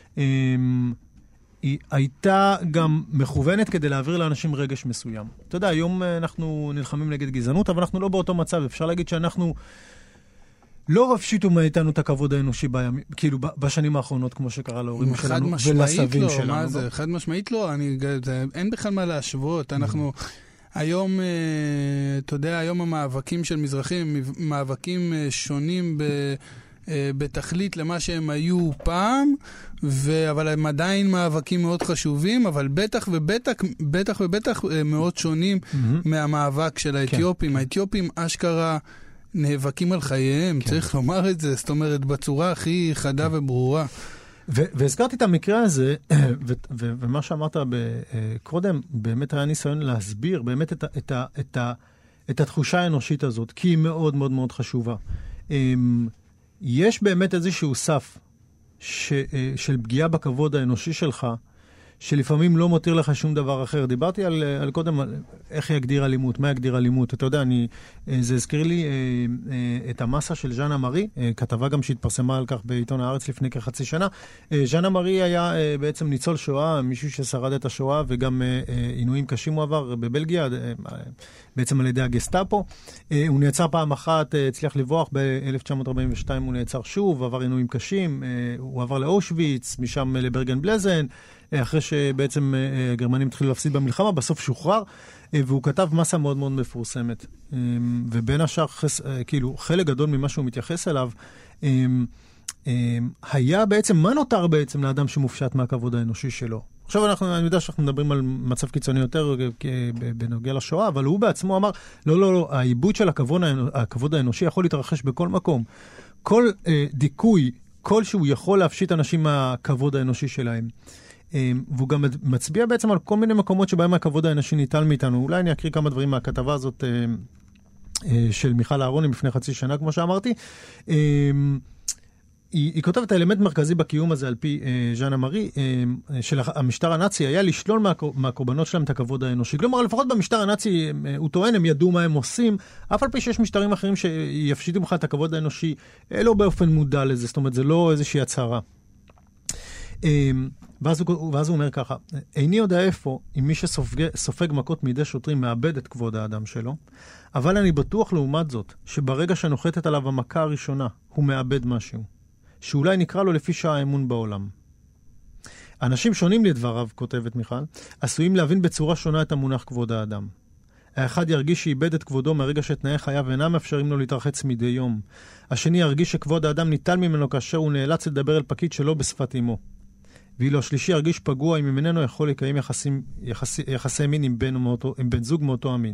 היא הייתה גם מכוונת כדי להעביר לאנשים רגש מסוים. אתה יודע, היום אנחנו נלחמים נגד גזענות, אבל אנחנו לא באותו מצב, אפשר להגיד שאנחנו לא רפשיתו מאיתנו את הכבוד האנושי כאילו בשנים האחרונות, כמו שקרה להורים שלנו ולסבים שלנו. מה זה? חד משמעית לא. אין בכלל מה להשוות. אנחנו היום, אתה יודע, היום המאבקים של מזרחים, מאבקים שונים בתכלית למה שהם היו פעם, אבל הם עדיין מאבקים מאוד חשובים, אבל בטח ובטח מאוד שונים מהמאבק של האתיופים. האתיופים אשכרה נאבקים על חייהם, צריך לומר את זה, זאת אומרת, בצורה הכי חדה וברורה. והזכרתי את המקרה הזה, ומה שאמרת קודם, באמת היה ניסיון להסביר באמת את התחושה האנושית הזאת, כי היא מאוד מאוד מאוד חשובה. יש באמת איזשהו סף של פגיעה בכבוד האנושי שלך, שלפעמים לא מותיר לך שום דבר אחר. דיברתי על קודם, איך יגדיר אלימות, מה יגדיר אלימות. אתה יודע, זה הזכיר לי את המסה של ז'אנה מארי, כתבה גם שהתפרסמה על כך בעיתון הארץ לפני כחצי שנה. ז'אנה מארי היה בעצם ניצול שואה, מישהו ששרד את השואה, וגם עינויים קשים הוא עבר בבלגיה, בעצם על ידי הגסטאפו. הוא נעצר פעם אחת, הצליח לברוח, ב-1942 הוא נעצר שוב, עבר עינויים קשים, הוא עבר לאושוויץ, משם לברגן בלזן, אחרי שבעצם הגרמנים התחילו להפסיד במלחמה, בסוף שוחרר, והוא כתב מסה מאוד מאוד מפורסמת. ובין השאר, כאילו, חלק גדול ממה שהוא מתייחס אליו, היה בעצם, מה נותר בעצם לאדם שמופשט מהכבוד האנושי שלו? עכשיו אני יודע שאנחנו מדברים על מצב קיצוני יותר בנוגע לשואה, אבל הוא בעצמו אמר, לא, העיבוד של הכבוד האנושי יכול להתרחש בכל מקום. כל דיכוי, כל שהוא יכול להפשיט אנשים מהכבוד האנושי שלהם. והוא גם מצביע בעצם על כל מיני מקומות שבהם הכבוד האנושי ניטל מאיתנו. אולי אני אקריא כמה דברים מהכתבה הזאת של מיכל אהרוני לפני חצי שנה, כמו שאמרתי. היא כותבת, האלמנט מרכזי בקיום הזה על פי ז'אנה מארי, של המשטר הנאצי, היה לשלול מהקורבנות שלהם את הכבוד האנושי. כלומר, לפחות במשטר הנאצי, הוא טוען, הם ידעו מה הם עושים, אף על פי שיש משטרים אחרים שיפשיטו בכלל את הכבוד האנושי, לא באופן מודע לזה, זאת אומרת, זה לא איזושהי הצהרה. ואז הוא אומר ככה, איני יודע איפה, אם מי שסופג מכות מידי שוטרים מאבד את כבוד האדם שלו, אבל אני בטוח לעומת זאת, שברגע שנוחתת עליו המכה הראשונה, הוא מאבד משהו. שאולי נקרא לו לפי שעה האמון בעולם. אנשים שונים לדבריו, כותבת מיכל, עשויים להבין בצורה שונה את המונח כבוד האדם. האחד ירגיש שאיבד את כבודו מרגע שתנאי חייו אינם מאפשרים לו להתרחץ מדי יום. השני ירגיש שכבוד האדם ניטל ממנו כאשר הוא נאלץ לדבר אל פקיד שלו בשפת אמו. ואילו השלישי ירגיש פגוע אם ממנו יכול לקיים יחסי מין עם בן זוג מאותו המין.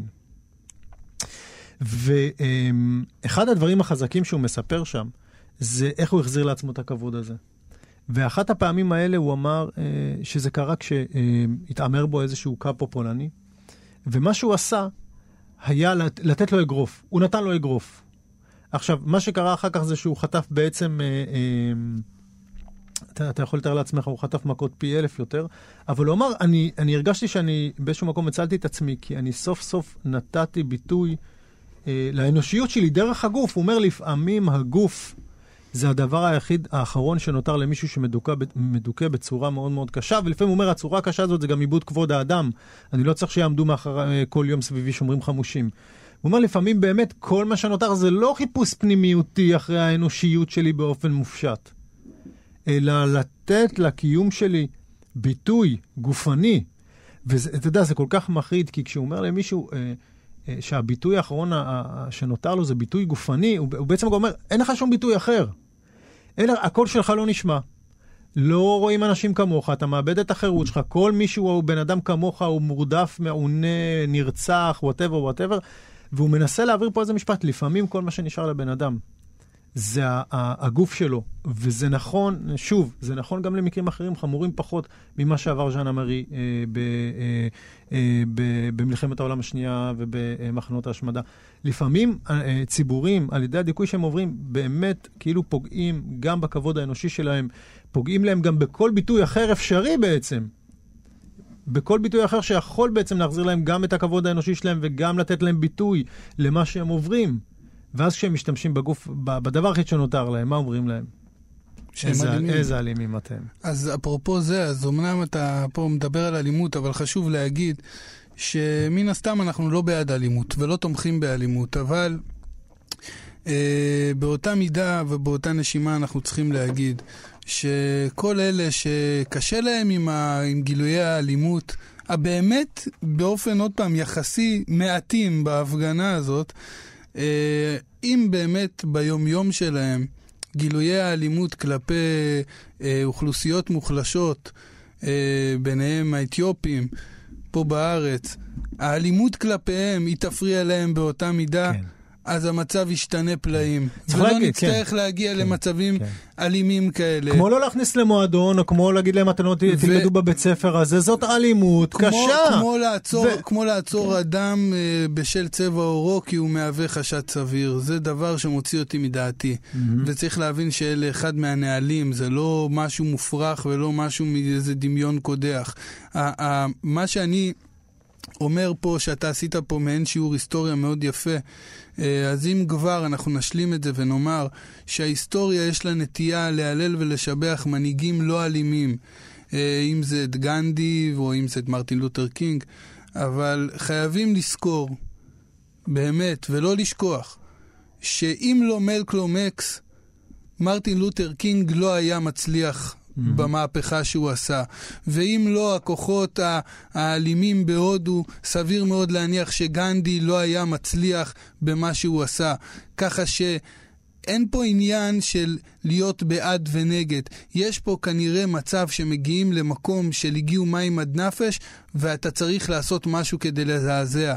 ואחד הדברים החזקים שהוא מספר שם, זה איך הוא החזיר לעצמו את הכבוד הזה. ואחת הפעמים האלה הוא אמר שזה קרה כשהתאמר בו איזשהו קאפו פולני, ומה שהוא עשה היה לתת לו אגרוף. הוא נתן לו אגרוף. עכשיו, מה שקרה אחר כך זה שהוא חטף בעצם, אתה יכול לתאר לעצמך, הוא חטף מכות פי 1000 יותר, אבל הוא אמר, אני הרגשתי שאני באיזשהו מקום הצלתי את עצמי, כי אני סוף סוף נתתי ביטוי לאנושיות שלי דרך הגוף. הוא אומר, לפעמים הגוף זה הדבר היחיד האחרון שנותר למישהו שמדוכא בצורה מאוד מאוד קשה, ולפעמים הוא אומר, הצורה הקשה הזאת זה גם איבוד כבוד האדם. אני לא צריך שיעמדו מאחורי כל יום סביבי שומרים חמושים. הוא אומר, לפעמים באמת כל מה שנותר זה לא חיפוש פנימיותי אחרי האנושיות שלי באופן מופשט, אלא לתת לקיום שלי ביטוי גופני. ואתה יודע, זה כל כך מחריד, כי כשהוא אומר למישהו שהביטוי האחרון שנותר לו זה ביטוי גופני, הוא בעצם אומר, אין לך שום ביטוי אחר. אלא הקול שלך לא נשמע. לא רואים אנשים כמוך, אתה מאבד את החירות שלך, כל מישהו הוא בן אדם כמוך, הוא מורדף, מעונה, נרצח, whatever, והוא מנסה להעביר פה איזה משפט, לפעמים כל מה שנשאר לבן אדם, זה הגוף שלו, וזה נכון, שוב, זה נכון גם למקרים אחרים חמורים פחות ממה שעבר ז'אנה מארי במלחמת העולם השנייה ובמחנות ההשמדה. לפעמים ציבורים, על ידי הדיכוי שהם עוברים, באמת כאילו פוגעים גם בכבוד האנושי שלהם, פוגעים להם גם בכל ביטוי אחר אפשרי בעצם. בכל ביטוי אחר שיכול בעצם להחזיר להם גם את הכבוד האנושי שלהם וגם לתת להם ביטוי למה שהם עוברים. ואז כשהם משתמשים בגוף, בדבר הכי שנותר להם, מה אומרים להם? איזה אלימים אתם. אז אפרופו זה, אז אומנם אתה פה מדבר על אלימות, אבל חשוב להגיד שמן הסתם אנחנו לא בעד אלימות ולא תומכים באלימות, אבל באותה מידה ובאותה נשימה אנחנו צריכים להגיד שכל אלה שקשה להם עם גילויי האלימות, הבאמת באופן עוד פעם יחסי מעטים בהפגנה הזאת, אם באמת ביום-יום שלהם גילויי האלימות כלפי אוכלוסיות מוחלשות, ביניהם האתיופים, פה בארץ, האלימות כלפיהם היא תפריע להם באותה מידה, כן. אז המצב ישתנה פלאים. ולא נצטרך להגיע למצבים אלימים כאלה. כמו לא להכניס למועדון, או כמו להגיד להם, אתם לא תלמדו בבית ספר הזה, זאת אלימות קשה. כמו לעצור אדם בשל צבע אורו, כי הוא מהווה חשד סביר. זה דבר שמוציא אותי מדעתי. וצריך להבין שאלה אחד מהנהלים, זה לא משהו מופרך ולא משהו מאיזה דמיון קודח. מה שאני אומר פה, שאתה עשית פה מעין שיעור היסטוריה מאוד יפה, אז אם כבר אנחנו נשלים את זה ונאמר שההיסטוריה יש לה נטייה להלל ולשבח מנהיגים לא אלימים, אם זה את גנדי או אם זה את מרטין לותר קינג, אבל חייבים לזכור באמת ולא לשכוח שאם לא מלקולם אקס, מרטין לותר קינג לא היה מצליח במהפכה שהוא עשה. ואם לא הכוחות האלימים בהודו, סביר מאוד להניח שגנדי לא היה מצליח במה שהוא עשה. ככה שאין פה עניין של להיות בעד ונגד. יש פה כנראה מצב שמגיעים למקום של הגיעו מים עד נפש, ואתה צריך לעשות משהו כדי לזעזע.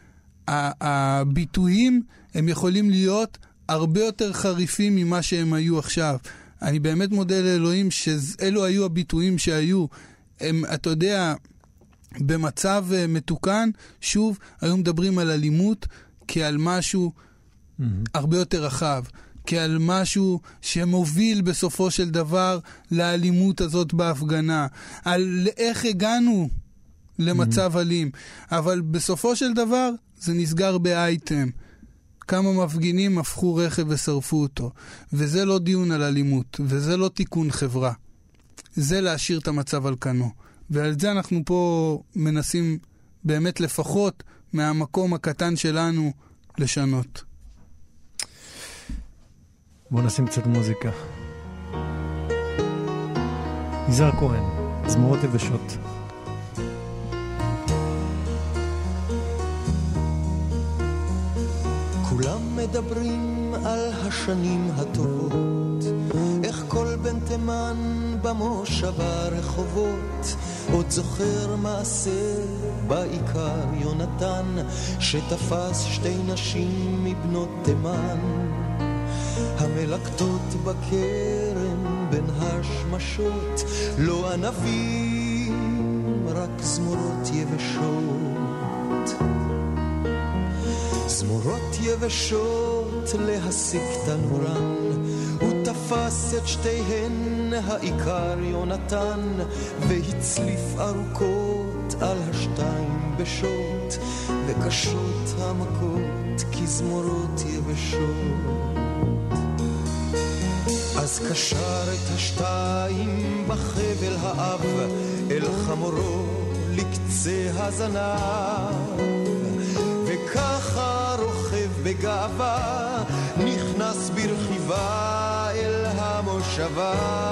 הביטויים הם יכולים להיות הרבה יותר חריפים ממה שהם היו עכשיו. אני באמת מודה לאלוהים שאלו היו הביטויים שהיו. הם, אתה יודע, במצב מתוקן, שוב, היום מדברים על אלימות כעל משהו הרבה יותר רחב, כעל משהו שמוביל בסופו של דבר לאלימות הזאת בהפגנה, על איך הגענו למצב אלים. אבל בסופו של דבר זה נסגר באייטם. כמה מפגינים הפכו רכב ושרפו אותו. וזה לא דיון על אלימות, וזה לא תיקון חברה. זה להשאיר את המצב על כנו. ועל זה אנחנו פה מנסים באמת לפחות מהמקום הקטן שלנו לשנות. בואו נשים קצת מוזיקה. יזהר כהן, זמורות יבשות. כולם מדברים על השנים הטובות, איך כל בן תימן במושבה רחובות, עוד זוכר מעשה בעיקר יונתן, שתפס שתי נשים מבנות תימן, המלקטות בכרם בין השמשות, לא ענבים, רק זמורות יבשות. זמורות יבשות להשיג תנורן, הוא תפס את שתיהן העיקר יונתן, והצליף ארוכות על השתיים בשוט, וקשות המכות כזמורות יבשות. אז קשר את השתיים בחבל האב, אל חמורו לקצה הזנב, וככה רוכב בגאווה, נכנס ברכיבה אל המושבה.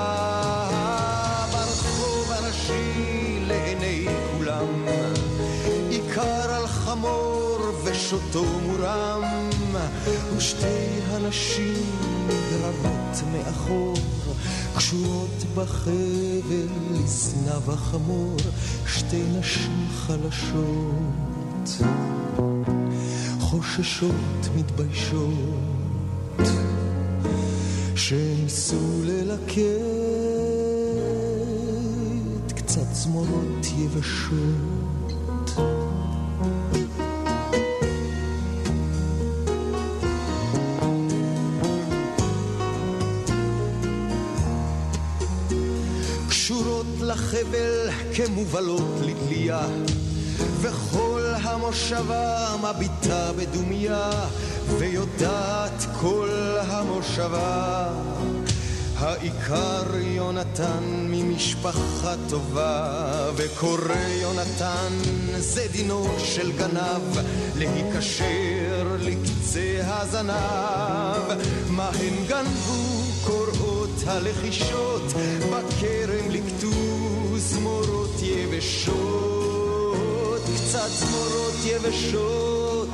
ברחוב הראשי לעיני כולם, עיקר על חמור ושותו מורם, ושתי הנשים נגררות מאחור, קשורות בחבל לזנב החמור, שתי נשים חלשות חוששות מתביישות, שניסו ללקט קצת זמורות יבשות. קשורות לחבל כמובלות לדליה, וכל המושבה מביטה בדומיה, ויודעת כל המושבה העיקר יונתן ממשפחה טובה, וקורא יונתן זה דינו של גנב, להיקשר לקצה הזנב. מה הן גנבו קוראות הלחישות, בכרם לקטו זמורות יבשות, קצת זמורות יבשות.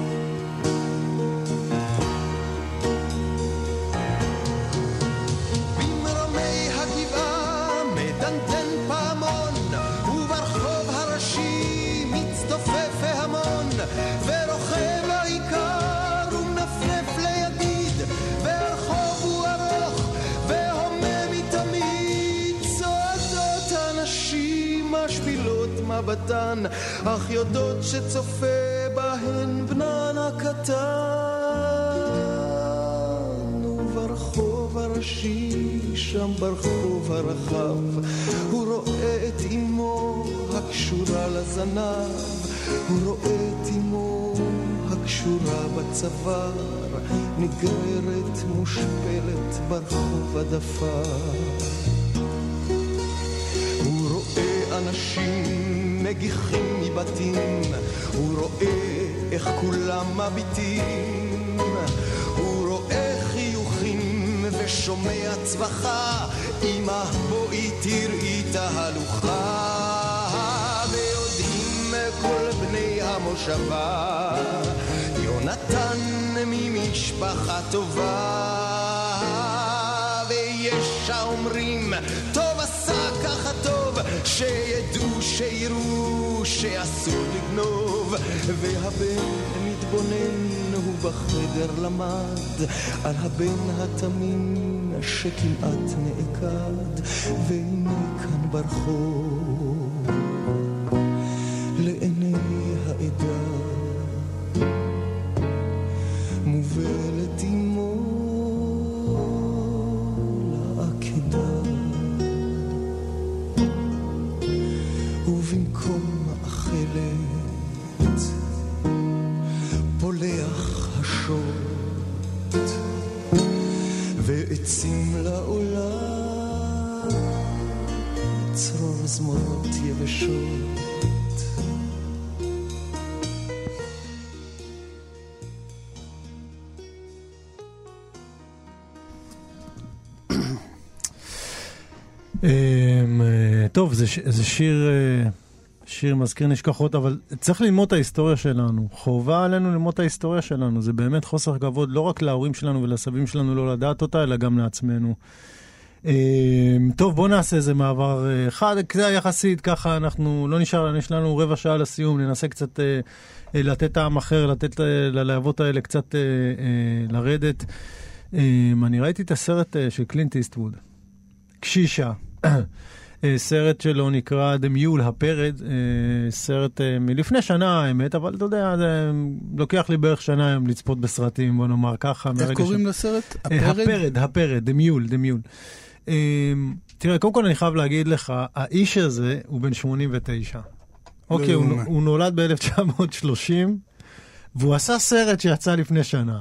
במרומי הגבעה מדנדן פעמון, וברחוב הראשי מצטופף ההמון, ורוכב העיקר ומנפנף מבטן, אך יודעות שצופה בהן בנן הקטן. וברחוב הראשי, שם ברחוב הרחב, הוא רואה את אמו הקשורה לזנב, הוא רואה את אמו הקשורה בצוואר, נגררת מושפלת ברחוב הדפר. הוא רואה אנשים מגיחים מבתים, הוא רואה איך כולם מביטים, הוא רואה חיוכים ושומע צווחה, אמא בואי תראי תהלוכה. ויודעים כל בני המושבה, יונתן ממשפחה טובה, ויש האומרים טוב עשה ככה טוב, שידעו שיראו שאסור לגנוב. והבן מתבונן, הוא בחדר למד על הבן התמים שכמעט נעקד, והנה כאן ברחוב לעיני העדה מובלת אמו לעקדה, ובמקום מאכלת פולח השוט, ועצים לעולם צרור זמורות יבשות. טוב, זה שיר מזכיר נשכחות, אבל צריך ללמוד את ההיסטוריה שלנו. חובה עלינו ללמוד את ההיסטוריה שלנו. זה באמת חוסר כבוד, לא רק להורים שלנו ולסבים שלנו לא לדעת אותה, אלא גם לעצמנו. טוב, בואו נעשה איזה מעבר אחד, זה יחסית, ככה אנחנו, לא נשאר, יש לנו רבע שעה לסיום, ננסה קצת לתת טעם אחר, לתת ללהבות האלה קצת לרדת. אני ראיתי את הסרט של קלינט איסטווד, קשישה. סרט שלו נקרא The Mule, הפרד, סרט מלפני שנה האמת, אבל אתה יודע, זה לוקח לי בערך שנה היום לצפות בסרטים, בוא נאמר ככה. איך קוראים לסרט? הפרד, The Mule. תראה, קודם כל אני חייב להגיד לך, האיש הזה הוא בן 89. אוקיי, הוא נולד ב-1930, והוא עשה סרט שיצא לפני שנה.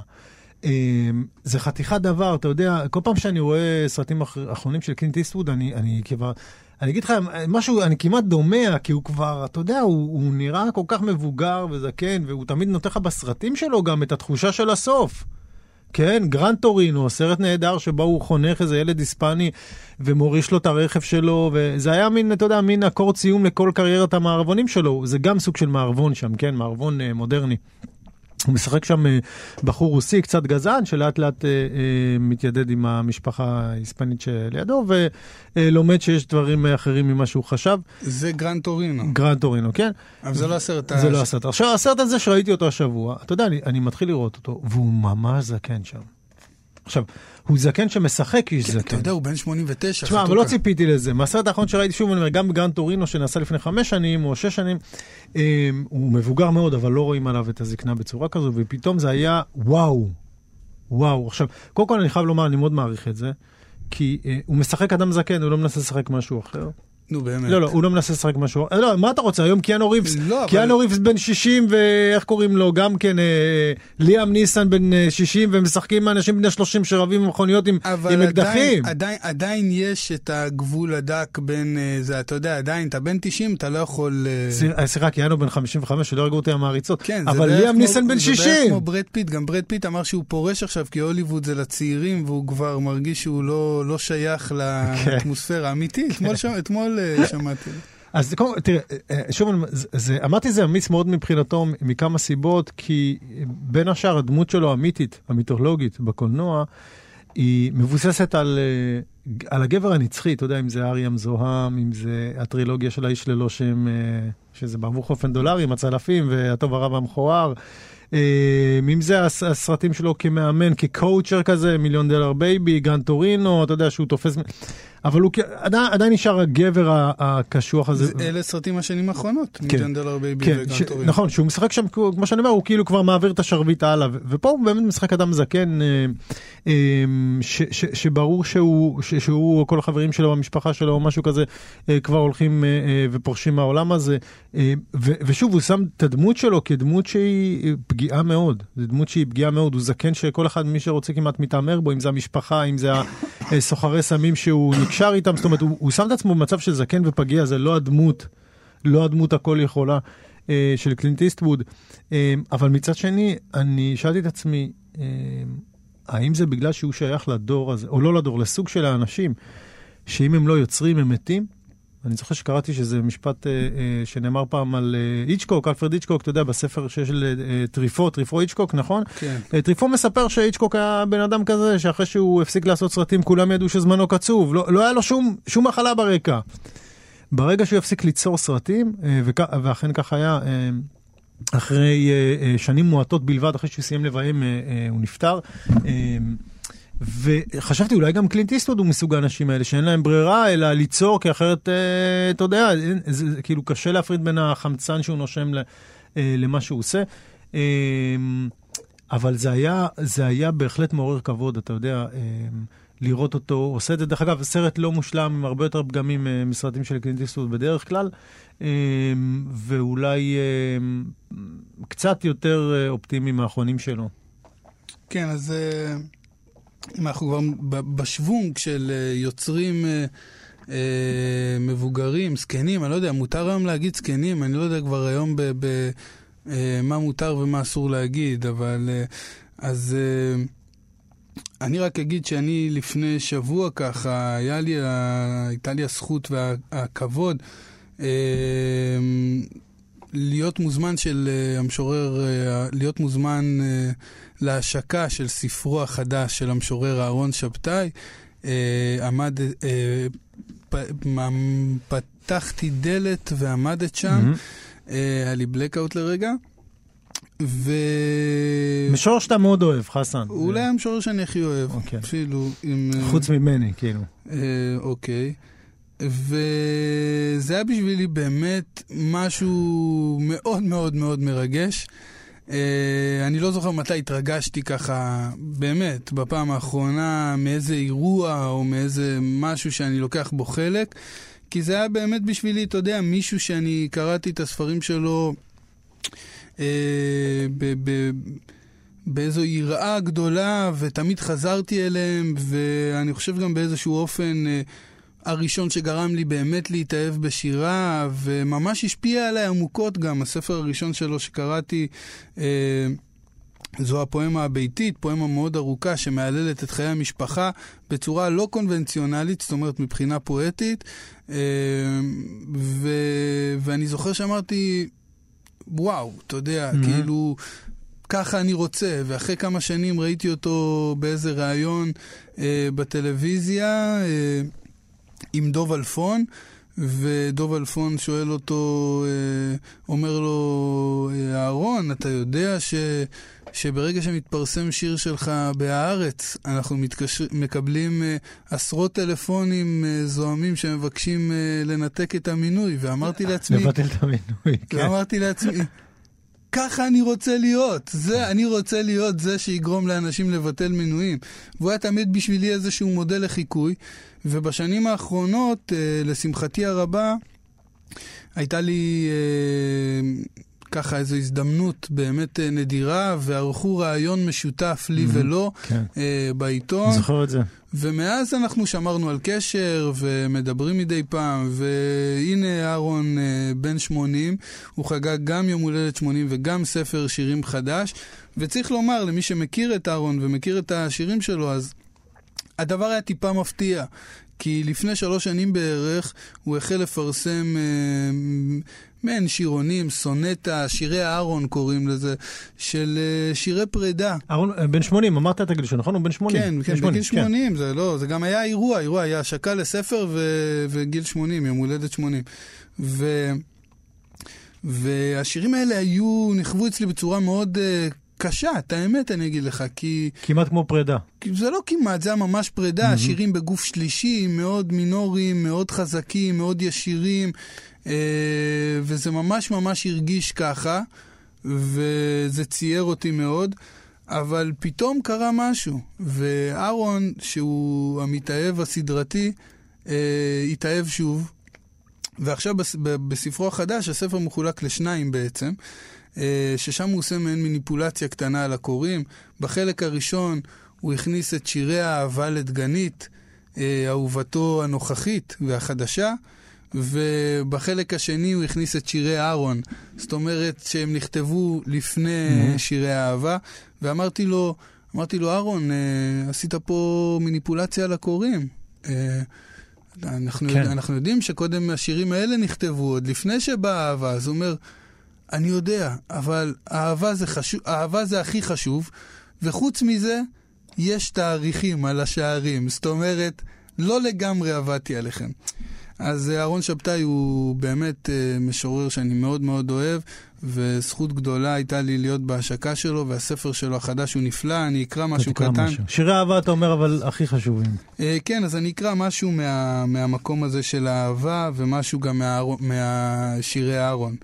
זה חתיכת דבר, אתה יודע, כל פעם שאני רואה סרטים אחרונים של קלינט איסטווד, אני אגיד לך משהו, אני כמעט דומה, כי הוא כבר, אתה יודע, הוא נראה כל כך מבוגר וזקן, והוא תמיד נותן לך בסרטים שלו גם את התחושה של הסוף. כן, גרן טורינו, סרט נהדר שבו הוא חונך איזה ילד היספני ומוריש לו את הרכב שלו, וזה היה מין, אתה יודע, מין אקורד סיום לכל קריירת המערבונים שלו. זה גם סוג של מערבון שם, כן, מערבון מודרני. הוא משחק שם בחור רוסי, קצת גזען, שלאט לאט מתיידד עם המשפחה ההיספנית שלידו, ולומד שיש דברים אחרים ממה שהוא חשב. זה גרן טורינו. גרן טורינו, כן. אבל זה לא הסרט. זה לא הסרט. עכשיו, הסרט הזה שראיתי אותו השבוע, אתה יודע, אני מתחיל לראות אותו, והוא ממש זקן שם. עכשיו, הוא זקן שמשחק איש זקן. אתה יודע, הוא בן 89. תשמע, אבל לא ציפיתי לזה. מהסרט האחרון שראיתי, שוב, אני אומר, גם בגרן טורינו, שנעשה לפני 5 שנים או 6 שנים, הוא מבוגר מאוד, אבל לא רואים עליו את הזקנה בצורה כזו, ופתאום זה היה וואו. וואו. עכשיו, קודם כל אני חייב לומר, אני מאוד מעריך את זה, כי הוא משחק אדם זקן, הוא לא מנסה לשחק משהו אחר. נו, באמת. לא, הוא לא מנסה לשחק משהו. לא, מה אתה רוצה? היום קיאנו ריבס. קיאנו ריבס בן 60, ואיך קוראים לו? גם כן, ליאם ניסן בן 60, ומשחקים אנשים בני 30 שרבים במכוניות עם אקדחים. עדיין יש את הגבול הדק בין זה, אתה יודע, עדיין, אתה בן 90, אתה לא יכול... סליחה, קיאנו בן 55, שלא הרגו אותי המעריצות. אבל ליאם ניסן בן 60. זה בערך כמו ברד פיט. גם ברד פיט אמר שהוא פורש עכשיו, כי הוליווד זה לצעירים, והוא כבר מרגיש שהוא לא שייך לאטמוספירה האמיתית. אתמול שמעתי. אז תראה, שוב, אמרתי זה אמיץ מאוד מבחינתו מכמה סיבות, כי בין השאר הדמות שלו האמיתית, המיתולוגית בקולנוע, היא מבוססת על הגבר הנצחי, אתה יודע, אם זה אריה המזוהם, אם זה הטרילוגיה של האיש ללא שם, שזה בעבור חופן דולרים, הצלפים והטוב הרע והמכוער, אם זה הסרטים שלו כמאמן, כקואוצ'ר כזה, $1 מיליון בייבי, גרן טורינו, אתה יודע שהוא תופס... אבל הוא עדיין נשאר הגבר הקשוח הזה. אלה סרטים השנים האחרונות, $1 מיליון בייבי וגרן טורינו. נכון, שהוא משחק שם, כמו שאני אומר, הוא כאילו כבר מעביר את השרביט הלאה, ופה הוא באמת משחק אדם זקן, שברור שהוא, כל החברים שלו, המשפחה שלו, או משהו כזה, כבר הולכים ופורשים מהעולם הזה, ושוב, הוא שם את הדמות שלו כדמות שהיא פגיעה מאוד, זו דמות שהיא פגיעה מאוד, הוא זקן שכל אחד מי שרוצה כמעט מתאמר בו, אם זה המשפחה, אם זה הסוחרי סמים שהוא נקשר איתם, זאת אומרת, הוא שם את עצמו במצב של זקן ופגיע, זה לא הדמות הכל יכולה של קלינט איסטווד, אבל מצד שני, אני שאלתי את עצמי, האם זה בגלל שהוא שייך לדור הזה, או לא לדור, לסוג של האנשים, שאם הם לא יוצרים, הם מתים? אני זוכר שקראתי שזה משפט שנאמר פעם על איצ'קוק, אלפרד איצ'קוק, אתה יודע, בספר של טריפו איצ'קוק, נכון? כן. טריפו מספר שאיצ'קוק היה בן אדם כזה, שאחרי שהוא הפסיק לעשות סרטים, כולם ידעו שזמנו קצוב, לא היה לו שום מחלה ברקע. ברגע שהוא הפסיק ליצור סרטים, ואכן כך היה, אחרי שנים מועטות בלבד, אחרי שהוא סיים לביים, הוא נפטר, וחשבתי אולי גם קלינט איסטווד הוא מסוג האנשים האלה שאין להם ברירה אלא ליצור, כי אחרת אתה יודע, זה כאילו קשה להפריד בין החמצן שהוא נושם למה שהוא עושה, אבל זה היה בהחלט מעורר כבוד, אתה יודע, לראות אותו, עושה את זה, דרך אגב, סרט לא מושלם עם הרבה יותר פגמים מסרטים של קלינט איסטווד בדרך כלל, ואולי קצת יותר אופטימיים האחרונים שלו. כן, אז אם אנחנו כבר בשוונג של יוצרים מבוגרים, סקנים, אני לא יודע, מותר היום להגיד סקנים, אני לא יודע כבר היום מה מותר ומה אסור להגיד, אבל אז אני רק אגיד שאני לפני שבוע ככה, הייתה לי הזכות והכבוד להיות מוזמן של המשורר, להיות מוזמן להשקה של ספרו החדש של המשורר אהרון שבתאי. פתחתי דלת ועמדת שם, היה לי בלקאוט לרגע, משורר שאתה מאוד אוהב, חסן. אולי המשורר שאני הכי אוהב, אפילו חוץ ממני, כאילו. אוקיי. וזה היה בשבילי באמת משהו מאוד מאוד מאוד מרגש. אני לא זוכר מתי התרגשתי ככה, באמת, בפעם האחרונה, מאיזה אירוע או מאיזה משהו שאני לוקח בו חלק, כי זה היה באמת בשבילי, אתה יודע, מישהו שאני קראתי את הספרים שלו באיזו יראה גדולה, ותמיד חזרתי אליהם, ואני חושב גם באיזשהו אופן הראשון שגרם לי באמת להתאהב בשירה, וממש השפיע עליי עמוקות גם. הספר הראשון שלו שקראתי, זו הפואמה הביתית, פואמה מאוד ארוכה שמעללת את חיי המשפחה בצורה לא קונבנציונלית, זאת אומרת מבחינה פואטית, ואני זוכר שאמרתי, וואו, אתה יודע, כאילו ככה אני רוצה, ואחרי כמה שנים ראיתי אותו באיזה ראיון בטלוויזיה עם דוב אלפון, ודוב אלפון שואל אותו, אומר לו, אהרון, אתה יודע שברגע שמתפרסם שיר שלך בהארץ, אנחנו מקבלים עשרות טלפונים זוהמים שמבקשים לנתק את המינוי, ואמרתי לעצמי, לבטל את המינוי, כן. ואמרתי לעצמי, ככה אני רוצה להיות. אני רוצה להיות זה שיגרום לאנשים לבטל מינויים. והוא היה תמיד בשבילי איזשהו מודל לחיקוי, ובשנים האחרונות, לשמחתי הרבה, הייתה לי ככה איזו הזדמנות באמת נדירה, וערכו רעיון משותף לי ולא בעיתון. זוכר את זה. ומאז אנחנו שמרנו על קשר ומדברים מדי פעם, והנה אהרון בן 80, הוא חגג גם יום הולדת 80 וגם ספר שירים חדש, וצריך לומר למי שמכיר את אהרון ומכיר את השירים שלו, אז הדבר היה טיפה מפתיע, כי לפני 3 שנים בערך הוא החל לפרסם מעין שירונים, סונטה, שירי אהרון קוראים לזה, של שירי פרידה. אהרון בן 80, אמרת את הגיל שלו, נכון? הוא בן 80. כן, בגיל 80, זה לא, זה גם היה אירוע היה השקה לספר וגיל 80, יום הולדת 80. והשירים האלה נחוו אצלי בצורה מאוד קשה, את האמת אני אגיד לך, כי... כמעט כמו פרידה. זה לא כמעט, זה היה ממש פרידה, השירים בגוף שלישי, מאוד מינוריים, מאוד חזקים, מאוד ישירים, וזה ממש ממש הרגיש ככה, וזה צייר אותי מאוד, אבל פתאום קרה משהו, ואהרון, שהוא המתאהב הסדרתי, התאהב שוב, ועכשיו בספרו החדש, הספר מחולק לשניים בעצם, ששם הוא עושה מעין מניפולציה קטנה על הקוראים. בחלק הראשון הוא הכניס את שירי האהבה לדגנית, אהובתו הנוכחית והחדשה, ובחלק השני הוא הכניס את שירי אהרון, זאת אומרת שהם נכתבו לפני שירי האהבה, ואמרתי לו, אהרון, עשית פה מניפולציה על הקוראים. אנחנו יודעים שקודם השירים האלה נכתבו עוד לפני שבאה האהבה, אז הוא אומר, אני יודע, אבל האהבה זה הכי חשוב, וחוץ מזה, יש תאריכים על השערים. זאת אומרת, לא לגמרי עבדתי עליכם. אז אהרון שבתאי הוא באמת משורר שאני מאוד מאוד אוהב, וזכות גדולה הייתה לי להיות בהשקה שלו, והספר שלו החדש הוא נפלא, אני אקרא משהו קטן. שירי אהבה אתה אומר, אבל הכי חשובים. כן, אז אני אקרא משהו מהמקום הזה של האהבה, ומשהו גם מהשירי אהרון.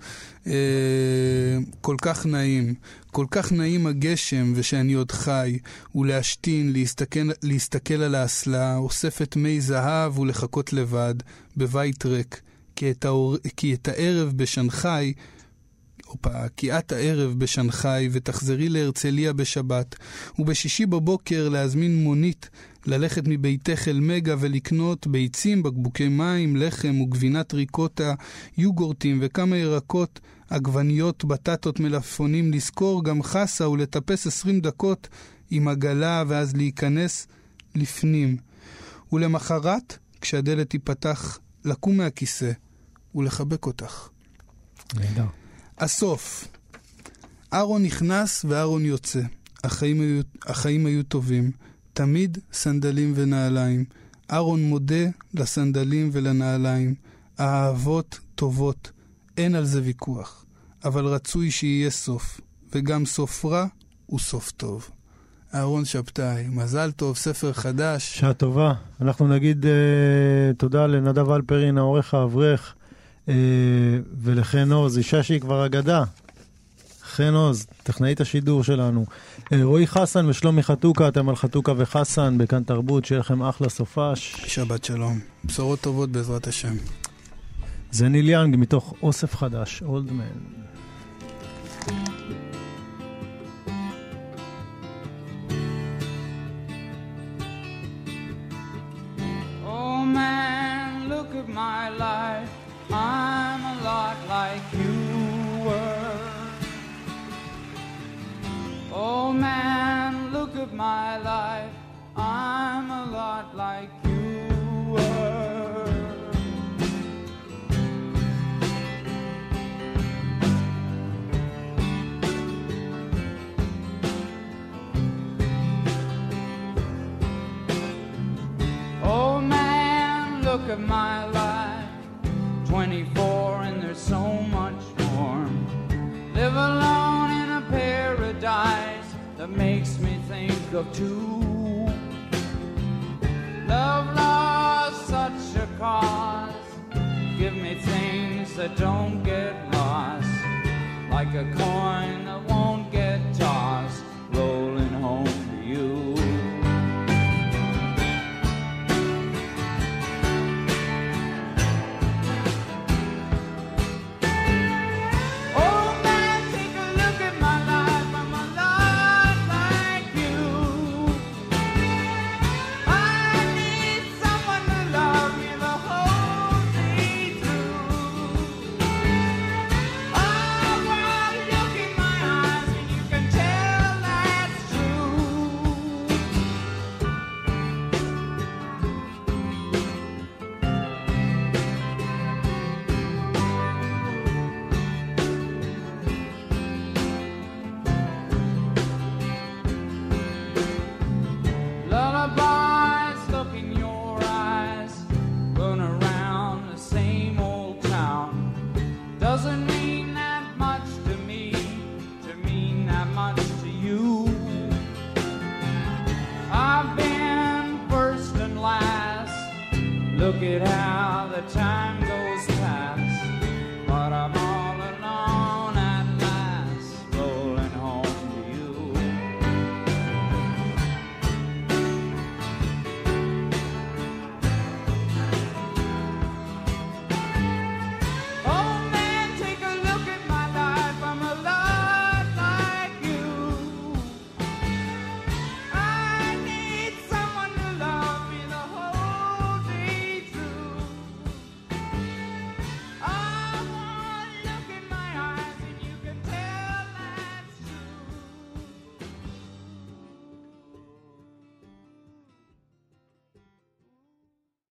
כל כך נעים הגשם ושאני עוד חי, ולהשתין, להסתכל על האסלה, אוספת מי זהב ולחכות לבד, בבית ריק, כי את הערב בשנחאי, כי את הערב בשנחאי, ותחזרי להרצליה בשבת, ובשישי בבוקר להזמין מונית, ללכת מביתך אל מגה ולקנות ביצים, בקבוקי מים, לחם וגבינת ריקוטה, יוגורטים וכמה ירקות, עגבניות, בטטות, מלפפונים, לזכור גם חסה ולטפס 20 דקות עם עגלה ואז להיכנס לפנים. ולמחרת, כשהדלת תיפתח, לקום מהכיסא ולחבק אותך. נהדר. הסוף. אהרון נכנס ואהרון יוצא. החיים היו טובים. תמיד סנדלים ונעליים. אהרון מודה לסנדלים ולנעליים. האהבות טובות. אין על זה ויכוח. אבל רצוי שיהיה סוף. וגם סוף רע הוא סוף טוב. אהרון שבתאי, מזל טוב, ספר חדש. שעה טובה. אנחנו נגיד תודה לנדב אלפרין, העורך האברך, ולחן עוז, אישה שהיא כבר אגדה. חן עוז, טכנאית השידור שלנו. רועי חסן ושלומי חתוקה, אתם על חתוקה וחסן, בכאן תרבות, שיהיה לכם אחלה סופש. שבת שלום. בשורות טובות בעזרת השם. זה ניל יאנג מתוך אוסף חדש, אולד מן. Oh man, look at my life. I'm a lot like you were. Oh man, look at my life. I'm a lot like you were. Oh man, look at my life. 24 and there's so much more. Live alone in a paradise that makes me think of two. Love lost such a cause. Give me things that don't get lost, like a coin that won't get tossed, rolling home to you. Look in my Look at how the time